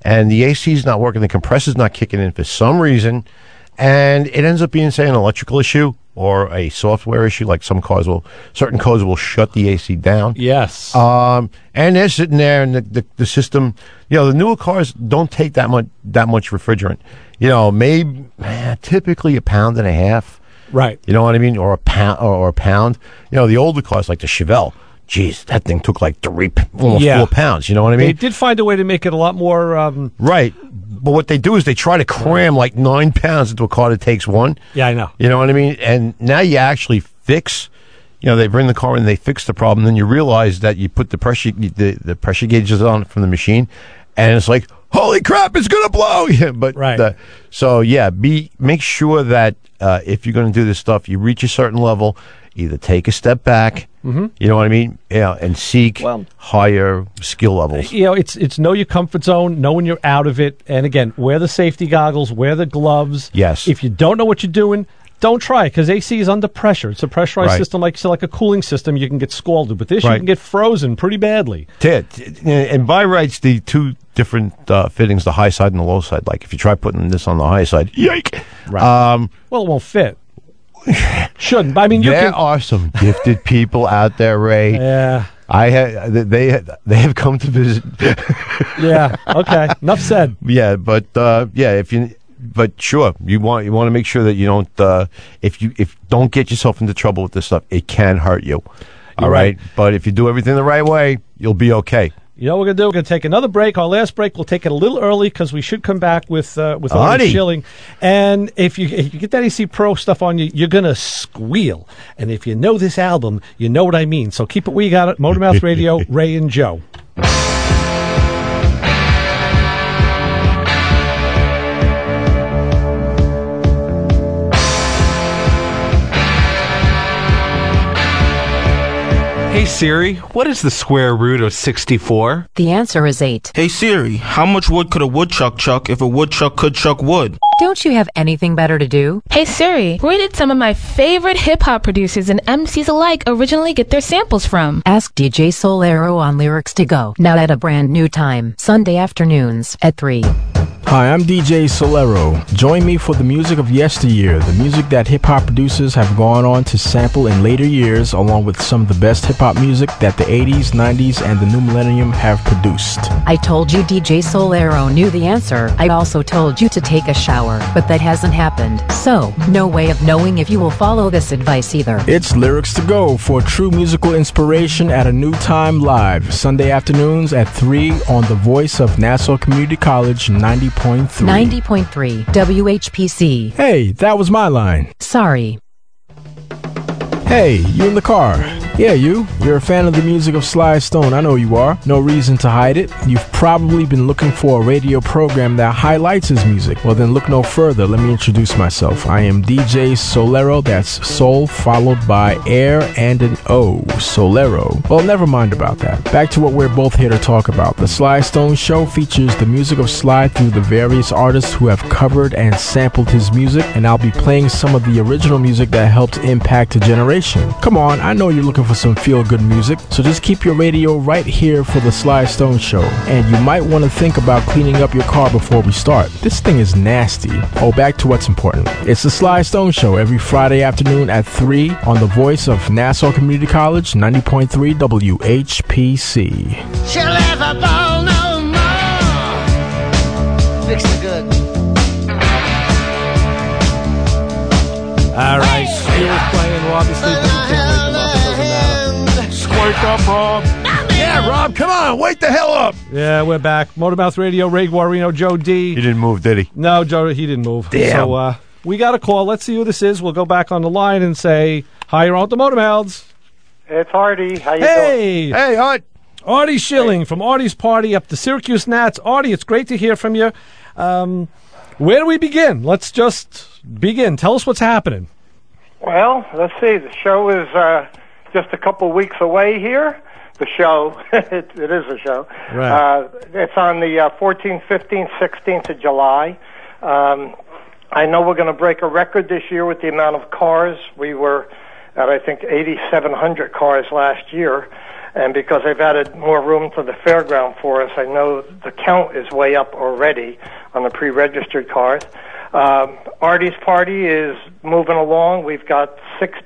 and the AC is not working, the compressor's not kicking in for some reason, and it ends up being, say, an electrical issue or a software issue, like certain cars will shut the AC down. Yes. And they're sitting there, and the system, the newer cars don't take that much refrigerant. Maybe typically a pound and a half. Right. You know what I mean? Or a pound. The older cars like the Chevelle, geez, that thing took like 4 pounds. You know what I mean? They did find a way to make it a lot more... right. But what they do is they try to cram like 9 pounds into a car that takes 1. Yeah, I know. You know what I mean? And now you actually fix... they bring the car in, they fix the problem, then you realize that you put the pressure gauges on from the machine, and it's like, holy crap, it's going to blow! Yeah, but right. Make sure that if you're going to do this stuff, you reach a certain level, either take a step back, you know what I mean, and seek higher skill levels. It's know your comfort zone, know when you're out of it, and again, wear the safety goggles, wear the gloves. Yes. If you don't know what you're doing, don't try it, because AC is under pressure. It's a pressurized system, like a cooling system. You can get scalded. But this, you can get frozen pretty badly. And by rights, the two different fittings, the high side and the low side. Like if you try putting this on the high side, yike! Right. Well, it won't fit. Shouldn't. But I mean, there are some gifted people out there, Ray. Yeah. They have come to visit. Yeah. Okay. Enough said. Yeah, but But sure, you want to make sure that you don't if don't get yourself into trouble with this stuff. It can hurt you. All right, but if you do everything the right way, you'll be okay. You know what we're going to do? We're going to take another break. Our last break, we'll take it a little early because we should come back with Artie Schilling. And if you get that AC Pro stuff on you, you're going to squeal. And if you know this album, you know what I mean. So keep it where you got it. Motormouth Radio, Ray and Joe. Hey Siri, what is the square root of 64? The answer is 8. Hey Siri, how much wood could a woodchuck chuck if a woodchuck could chuck wood? Don't you have anything better to do? Hey Siri, where did some of my favorite hip-hop producers and MCs alike originally get their samples from? Ask DJ Solero on Lyrics to Go, now at a brand new time, Sunday afternoons at 3. Hi, I'm DJ Solero. Join me for the music of yesteryear, the music that hip-hop producers have gone on to sample in later years, along with some of the best hip-hop music that the 80s, 90s, and the new millennium have produced. I told you DJ Solero knew the answer. I also told you to take a shower, but that hasn't happened. So, no way of knowing if you will follow this advice either. It's Lyrics to Go for true musical inspiration at a new time live, Sunday afternoons at 3 on the voice of Nassau Community College 90.3. 90.3 WHPC. Hey, that was my line. Sorry. Hey, you in the car? Yeah, you're a fan of the music of Sly Stone. I know you are. No reason to hide it. You've probably been looking for a radio program that highlights his music. Well, then look no further. Let me introduce myself. I am DJ Solero. That's Soul followed by air and an O. Solero. Well, never mind about that. Back to what we're both here to talk about. The Sly Stone Show features the music of Sly through the various artists who have covered and sampled his music, and I'll be playing some of the original music that helped impact a generation. Come on, I know you're looking for some feel-good music, so just keep your radio right here for the Sly Stone Show. And you might want to think about cleaning up your car before we start. This thing is nasty. Oh, back to what's important. It's the Sly Stone Show every Friday afternoon at 3 on the voice of Nassau Community College 90.3 WHPC. She'll never ball no more. Fix the good. All right, Steelers playing. We'll obviously can't wake them up. It doesn't matter. Squirt up, Rob. Yeah, Rob, come on, wake the hell up. Yeah, we're back. Motormouth Radio, Ray Guarino, Joe D. He didn't move, did he? No, Joe, he didn't move. Damn. So we got a call. Let's see who this is. We'll go back on the line and say, hi, you're on with the Motormouths. It's Artie. How you doing? Hey, Art. Artie Schilling from Artie's Party up to Syracuse Nats. Artie, it's great to hear from you. Where do we begin? Let's just begin. Tell us what's happening. Well, let's see. The show is just a couple weeks away here. The show. it is a show. Right. It's on the 14th, 15th, 16th of July. I know we're going to break a record this year with the amount of cars. We were at, I think, 8,700 cars last year. And because they've added more room to the fairground for us, I know the count is way up already on the pre-registered cars. Artie's Party is moving along. We've got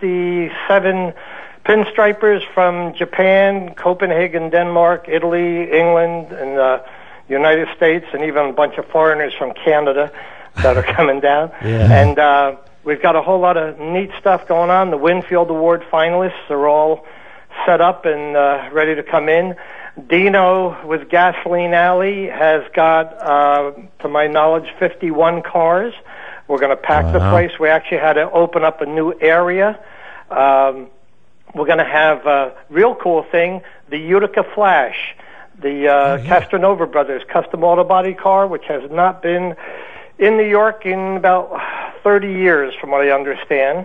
67 pinstripers from Japan, Copenhagen, Denmark, Italy, England, and the United States, and even a bunch of foreigners from Canada that are coming down. Yeah. And we've got a whole lot of neat stuff going on. The Winfield Award finalists are all set up and ready to come in. Dino with Gasoline Alley has got, to my knowledge, 51 cars. We're going to pack the place. We actually had to open up a new area. We're going to have a real cool thing, the Utica Flash, the Castronova Brothers custom auto body car, which has not been in New York in about 30 years, from what I understand.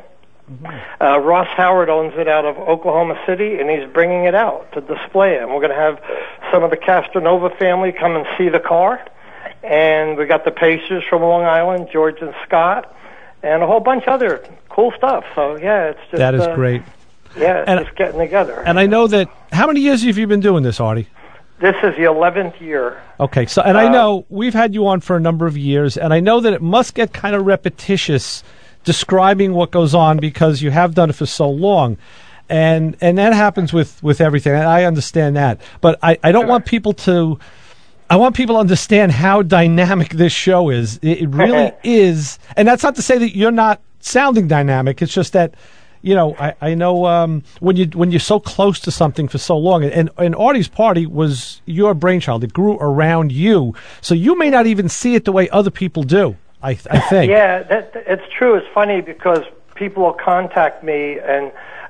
Ross Howard owns it out of Oklahoma City, and he's bringing it out to display it. And we're going to have some of the Castronova family come and see the car. And we got the Pacers from Long Island, George and Scott, and a whole bunch of other cool stuff. So, yeah, it's just... That is great. Yeah, it's just getting together. And I know that... How many years have you been doing this, Artie? This is the 11th year. Okay, so and I know we've had you on for a number of years, and I know that it must get kind of repetitious describing what goes on because you have done it for so long. And that happens with everything. I understand that. But I don't want people to... I want people to understand how dynamic this show is. It really is. And that's not to say that you're not sounding dynamic. It's just that, you know, I know when you're so close to something for so long, and Artie's Party was your brainchild. It grew around you. So you may not even see it the way other people do, I think. Yeah, it's true. It's funny because people will contact me and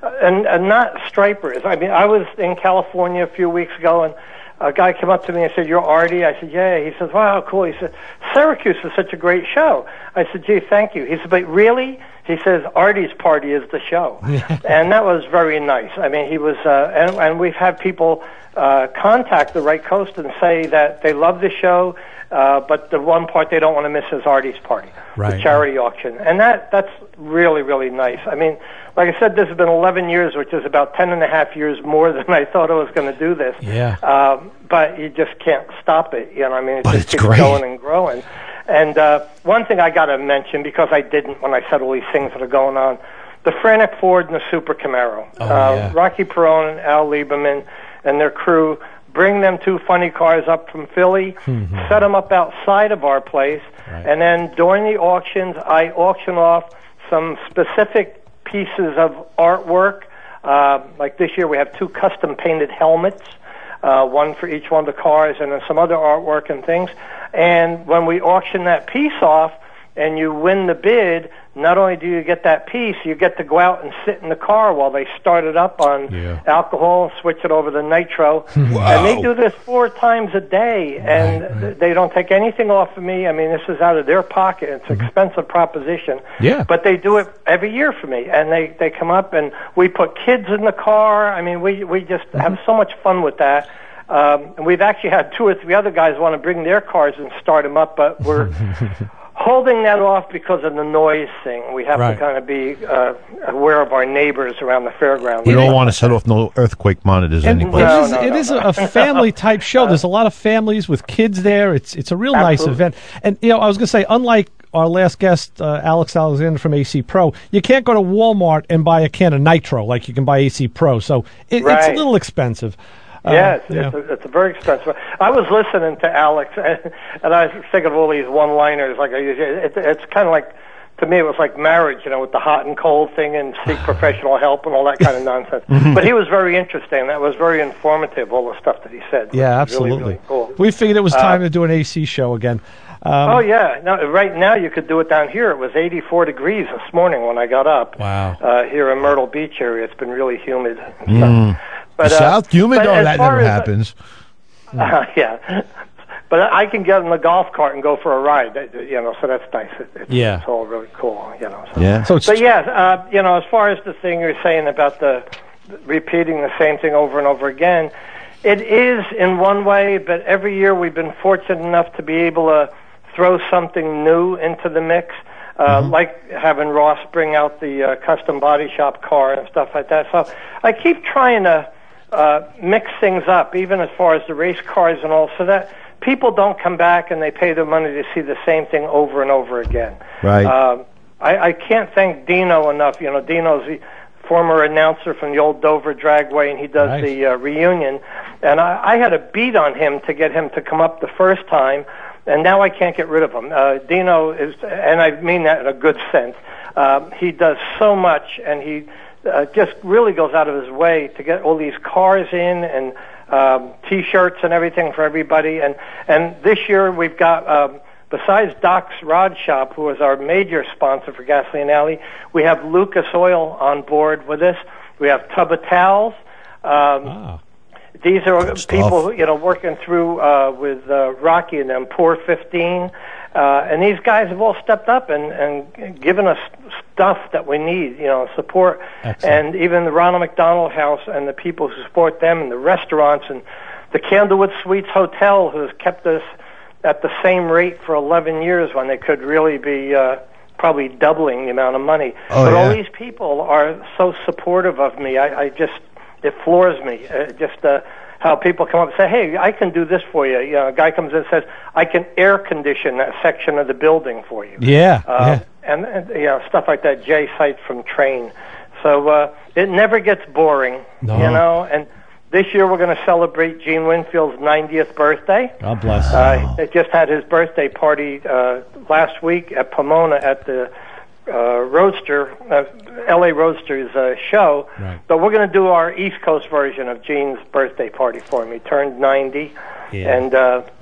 not stripers. I mean, I was in California a few weeks ago, and a guy came up to me and said, "You're Artie?" I said, "Yeah." He says, "Wow, cool." He said, "Syracuse is such a great show." I said, "Gee, thank you." He said, "But really?" He says, "Artie's Party is the show." And that was very nice. I mean, he was, and we've had people contact the Right Coast and say that they love the show, but the one part they don't want to miss is Artie's Party, the charity auction. And that's really, really nice. I mean, like I said, this has been 11 years, which is about 10 and a half years more than I thought I was going to do this. Yeah. But you just can't stop it. You know, I mean, it just keeps going and growing. And one thing I got to mention, because I didn't when I said all these things that are going on, the Frantic Ford and the Super Camaro. Rocky Perone and Al Lieberman and their crew bring them two funny cars up from Philly, set them up outside of our place, and then during the auctions, I auction off some specific pieces of artwork. Like this year, we have two custom-painted helmets, one for each one of the cars, and then some other artwork and things. And when we auction that piece off and you win the bid, not only do you get that piece, you get to go out and sit in the car while they start it up on alcohol and switch it over to nitro. And they do this 4 times a day, and they don't take anything off of me. I mean, this is out of their pocket. It's an expensive proposition. Yeah. But they do it every year for me, and they come up, and we put kids in the car. I mean, we just have so much fun with that. And we've actually had 2 or 3 other guys want to bring their cars and start them up, but we're holding that off because of the noise thing. We have to kind of be aware of our neighbors around the fairground. We don't want to set off no earthquake monitors anyway. It is a family-type show. There's a lot of families with kids there. It's a real nice event. And, you know, I was going to say, unlike our last guest, Alex Alexander from AC Pro, you can't go to Walmart and buy a can of nitro like you can buy AC Pro. So it's a little expensive. Yes, it's a very expensive. I was listening to Alex, and I was thinking of all these one-liners. Like it's kind of like, to me, it was like marriage, you know, with the hot and cold thing and seek professional help and all that kind of nonsense. But he was very interesting. That was very informative, all the stuff that he said. Yeah, absolutely. Really, really cool. We figured it was time to do an AC show again. Oh, yeah. No, right now you could do it down here. It was 84 degrees this morning when I got up. Wow. Here in Myrtle Beach area. It's been really humid. But, South humid? Oh, that never happens. Yeah. But I can get in the golf cart and go for a ride, you know, so that's nice. It's all really cool, you know. So. Yeah. But yeah, you know, as far as the thing you're saying about the repeating the same thing over and over again, it is in one way, but every year we've been fortunate enough to be able to throw something new into the mix, like having Ross bring out the custom body shop car and stuff like that. So I keep trying to mix things up, even as far as the race cars and all, so that people don't come back and they pay their money to see the same thing over and over again. Right. I can't thank Dino enough. You know, Dino's the former announcer from the old Dover Dragway, and he does the reunion. And I had a beat on him to get him to come up the first time, and now I can't get rid of him. Dino is, and I mean that in a good sense, he does so much, and he just really goes out of his way to get all these cars in and T-shirts and everything for everybody. And this year we've got, besides Doc's Rod Shop, who is our major sponsor for Gasoline Alley, we have Lucas Oil on board with us. We have Tub of Towels. These are people, you know, working through with Rocky and them, Pour 15. And these guys have all stepped up and given us stuff that we need, you know, support. Excellent. And even the Ronald McDonald House and the people who support them and the restaurants and the Candlewood Suites Hotel, who has kept us at the same rate for 11 years when they could really be probably doubling the amount of money. All these people are so supportive of me. I just, it floors me. How people come up and say, hey, I can do this for you. You know, a guy comes in and says, I can air condition that section of the building for you. And you know, stuff like that. Jay Sites from Train. So it never gets boring, you know. And this year we're going to celebrate Gene Winfield's 90th birthday. God bless. They just had his birthday party last week at Pomona at the Roadster, L.A. Roadster's show. Right. But we're going to do our East Coast version of Gene's birthday party for him. He turned 90. Yeah. And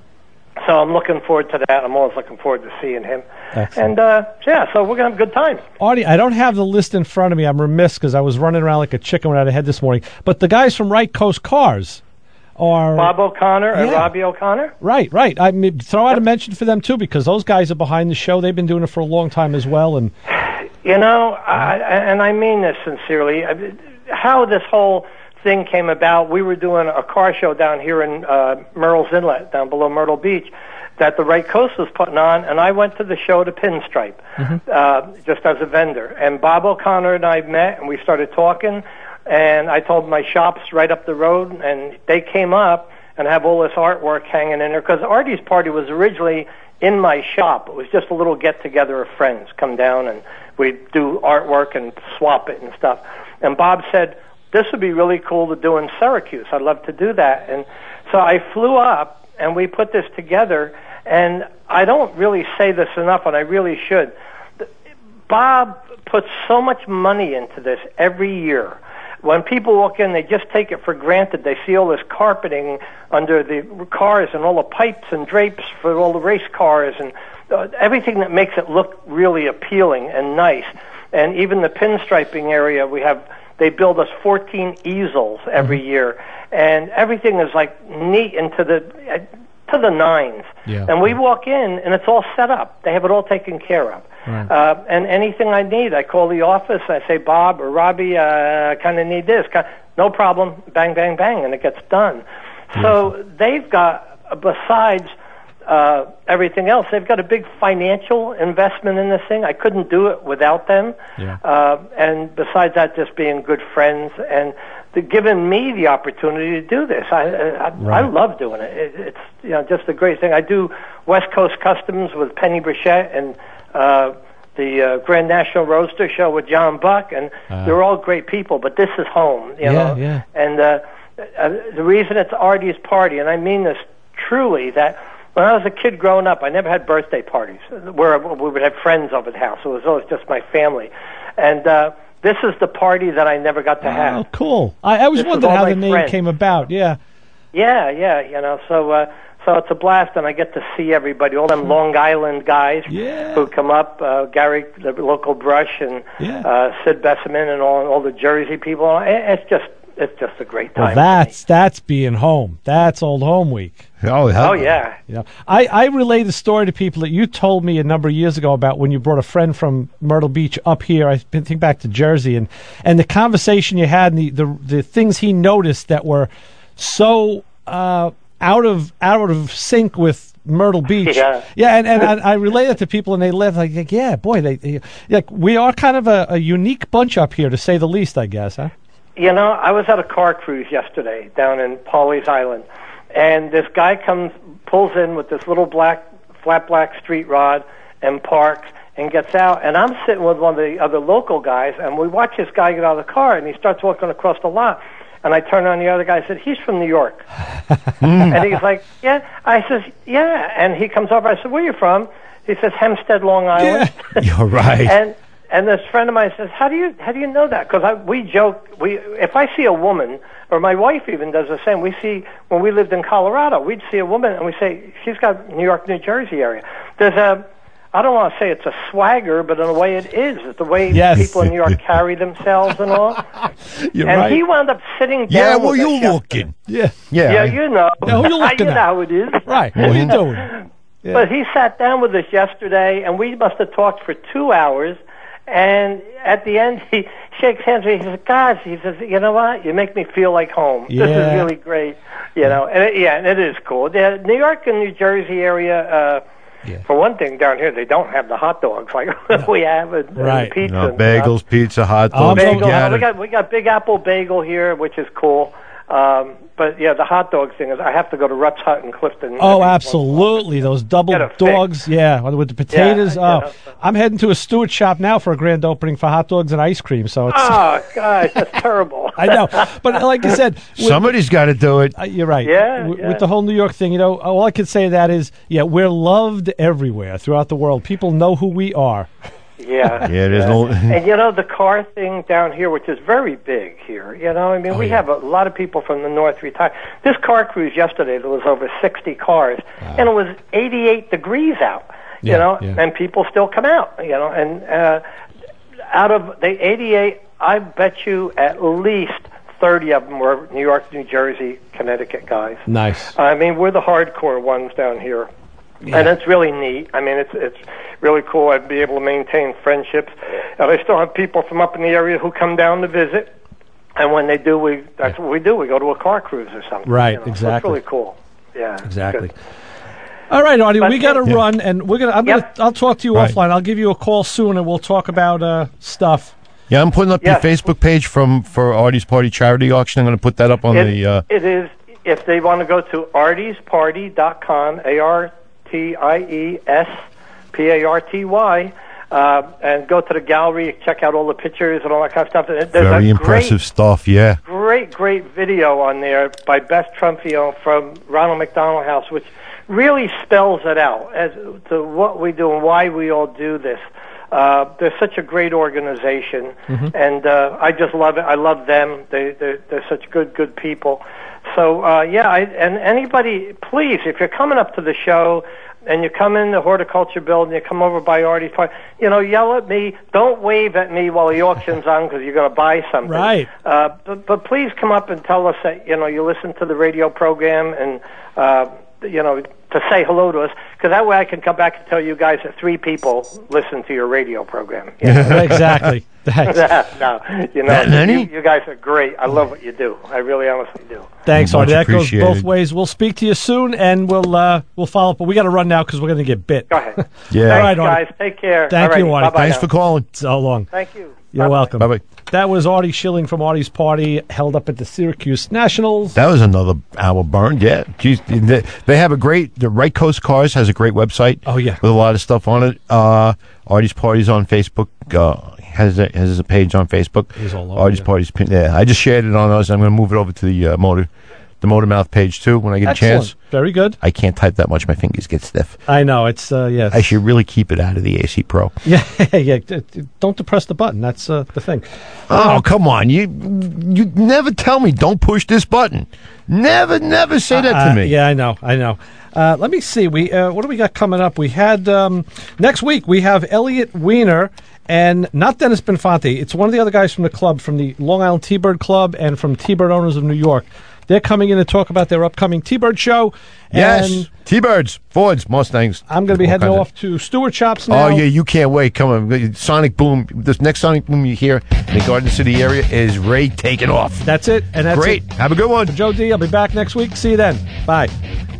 so I'm looking forward to that. I'm always looking forward to seeing him. Excellent. And, so we're going to have a good time. Artie, I don't have the list in front of me. I'm remiss because I was running around like a chicken without a head this morning. But the guys from Right Coast Cars are... Bob O'Connor and Robbie O'Connor? Right. I mean, throw out a mention for them, too, because those guys are behind the show. They've been doing it for a long time as well. And you know, and I mean this sincerely, how this whole thing came about, we were doing a car show down here in Myrtle's Inlet, down below Myrtle Beach, that the Right Coast was putting on, and I went to the show to Pinstripe, just as a vendor. And Bob O'Connor and I met, and we started talking, and I told my shop's right up the road, and they came up and have all this artwork hanging in there, because Artie's party was originally in my shop. It was just a little get-together of friends come down, and we'd do artwork and swap it and stuff. And Bob said, this would be really cool to do in Syracuse. I'd love to do that. And so I flew up, and we put this together, and I don't really say this enough, and I really should. Bob puts so much money into this every year. When people walk in, they just take it for granted. They see all this carpeting under the cars and all the pipes and drapes for all the race cars and everything that makes it look really appealing and nice. And even the pinstriping area, they build us 14 easels every year, and everything is like neat and to the nines. Yeah. And we walk in, and it's all set up. They have it all taken care of. Right. And anything I need, I call the office. I say, Bob or Robbie, I kind of need this. No problem. Bang, bang, bang, and it gets done. So they've got, besides everything else, they've got a big financial investment in this thing. I couldn't do it without them. Yeah. And besides that, just being good friends and giving me the opportunity to do this. I love doing it. It's just a great thing. I do West Coast Customs with Penny Brichette and the Grand National Roadster Show with John Buck, and they're all great people, but this is home, you know. Yeah. And the reason it's Artie's party, and I mean this truly, that when I was a kid growing up, I never had birthday parties where we would have friends over the house. It was always just my family. And this is the party that I never got to have. Oh, cool. I was wondering how the name came about, Yeah, you know, so it's a blast, and I get to see everybody, all them Long Island guys who come up, Gary, the local Brush, and Sid Besseman, and all the Jersey people. It's just a great time. Well, that's being home. That's Old Home Week. Oh yeah. You know, I relay the story to people that you told me a number of years ago about when you brought a friend from Myrtle Beach up here. I think back to Jersey, and the conversation you had, and the things he noticed that were so out of sync with Myrtle Beach. And I relay that to people, and they live like yeah, boy, we are kind of a unique bunch up here, to say the least, I guess, huh? You know, I was at a car cruise yesterday down in Pawleys Island, and this guy pulls in with this little flat black street rod and parks and gets out. And I'm sitting with one of the other local guys, and we watch this guy get out of the car, and he starts walking across the lot. And I turned on the other guy and said, he's from New York. And he's like, yeah. I says, yeah. And he comes over. I said, where are you from? He says, Hempstead, Long Island. Yeah. You're right. And this friend of mine says, how do you know that? Because we joke, if I see a woman, or my wife even does the same, when we lived in Colorado, we'd see a woman and we say, she's got New York, New Jersey area. There's I don't want to say it's a swagger, but in a way it is. It's the way people in New York carry themselves and all. You're and right. he wound up sitting down. Yeah, well, with you us looking? Yeah, yeah, you know. Yeah, who you looking you at? know how it is, right? What are you doing? Yeah. But he sat down with us yesterday, and we must have talked for 2 hours. And at the end, he shakes hands with me. He says, "Guys," he says, "you know what? You make me feel like home. Yeah. This is really great." You know, and it is cool. The New York and New Jersey area. For one thing, down here they don't have the hot dogs like we have and pizza. No, bagels, pizza, hot dogs. We got Big Apple Bagel here, which is cool. But yeah, the hot dog thing is I have to go to Rupp's Hut in Clifton. Oh, absolutely. Those double dogs, with the potatoes. I'm heading to a Stewart shop now for a grand opening for hot dogs and ice cream. So it's gosh, that's terrible. I know. But like I said, somebody's got to do it. You're right. Yeah, with the whole New York thing, all I can say that is, we're loved everywhere throughout the world. People know who we are. Yeah. There's no. And the car thing down here, which is very big here. We have a lot of people from the north retired. This car cruise yesterday, there was over 60 cars, and it was 88 degrees out. And people still come out. And out of the 88, I bet you at least 30 of them were New York, New Jersey, Connecticut guys. Nice. I mean, we're the hardcore ones down here. Yeah. And it's really neat. I mean, it's really cool. I'd be able to maintain friendships. And I still have people from up in the area who come down to visit. And when they do, that's what we do. We go to a car cruise or something. Right, So exactly. it's really cool. Yeah. Exactly. Good. All right, Artie, we got to run, and I'll talk to you Right. offline. I'll give you a call soon, and we'll talk about stuff. Yeah, I'm putting up your Facebook page for Artie's Party charity auction. I'm going to put that up on the. It is. If they want to go to artiesparty.com, ARTIESPARTY, and go to the gallery, check out all the pictures and all that kind of stuff. There's Very impressive stuff, yeah. Great video on there by Beth Trumfio from Ronald McDonald House, which really spells it out as to what we do and why we all do this. They're such a great organization, and I just love it. I love them. They're such good people. So, and anybody, please, if you're coming up to the show and you come in the horticulture building, you come over by Artie's Party, yell at me. Don't wave at me while the auction's on because you're going to buy something. Right. But please come up and tell us that, you listen to the radio program and, to say hello to us, because that way I can come back and tell you guys that 3 people listen to your radio program. Exactly. Thanks. You guys are great. I love what you do. I really honestly do. Thanks, Much Artie. That goes appreciated. both ways. We'll speak to you soon, and we'll follow up. But we got to run now because we're going to get bit. Go ahead. Yeah. Thanks, All right, Artie. guys. Take care. Thank you, Artie. Thanks for calling. So long. Thank you. You're welcome. Bye-bye. That was Artie Schilling from Artie's Party, held up at the Syracuse Nationals. That was another hour burned, yeah. Geez, they have the Right Coast Cars has a great website. Oh, yeah. With a lot of stuff on it. Artie's Party's on Facebook. Has a page on Facebook. He's all over. Artie's Party's, I just shared it on us. I'm going to move it over to the Motor Mouth page, too, when I get Excellent. a chance. Very good. I can't type that much. My fingers get stiff. I know. It's, I should really keep it out of the AC Pro. Yeah. Don't depress the button. That's the thing. Oh, come on. You never tell me, don't push this button. Never say that to me. Yeah, I know. Let me see. What do we got coming up? We had, next week, we have Elliot Weiner and not Dennis Benfanti. It's one of the other guys from the club, from the Long Island T-Bird Club and from T-Bird Owners of New York. They're coming in to talk about their upcoming T-Bird show. Yes, and T-Birds, Fords, Mustangs. I'm going to be heading off to Stewart Shops now. Oh, yeah, you can't wait. Come on. Sonic Boom. This next Sonic Boom you hear in the Garden City area is Ray taking off. That's it. And that's great. It. Have a good one. For Joe D, I'll be back next week. See you then. Bye.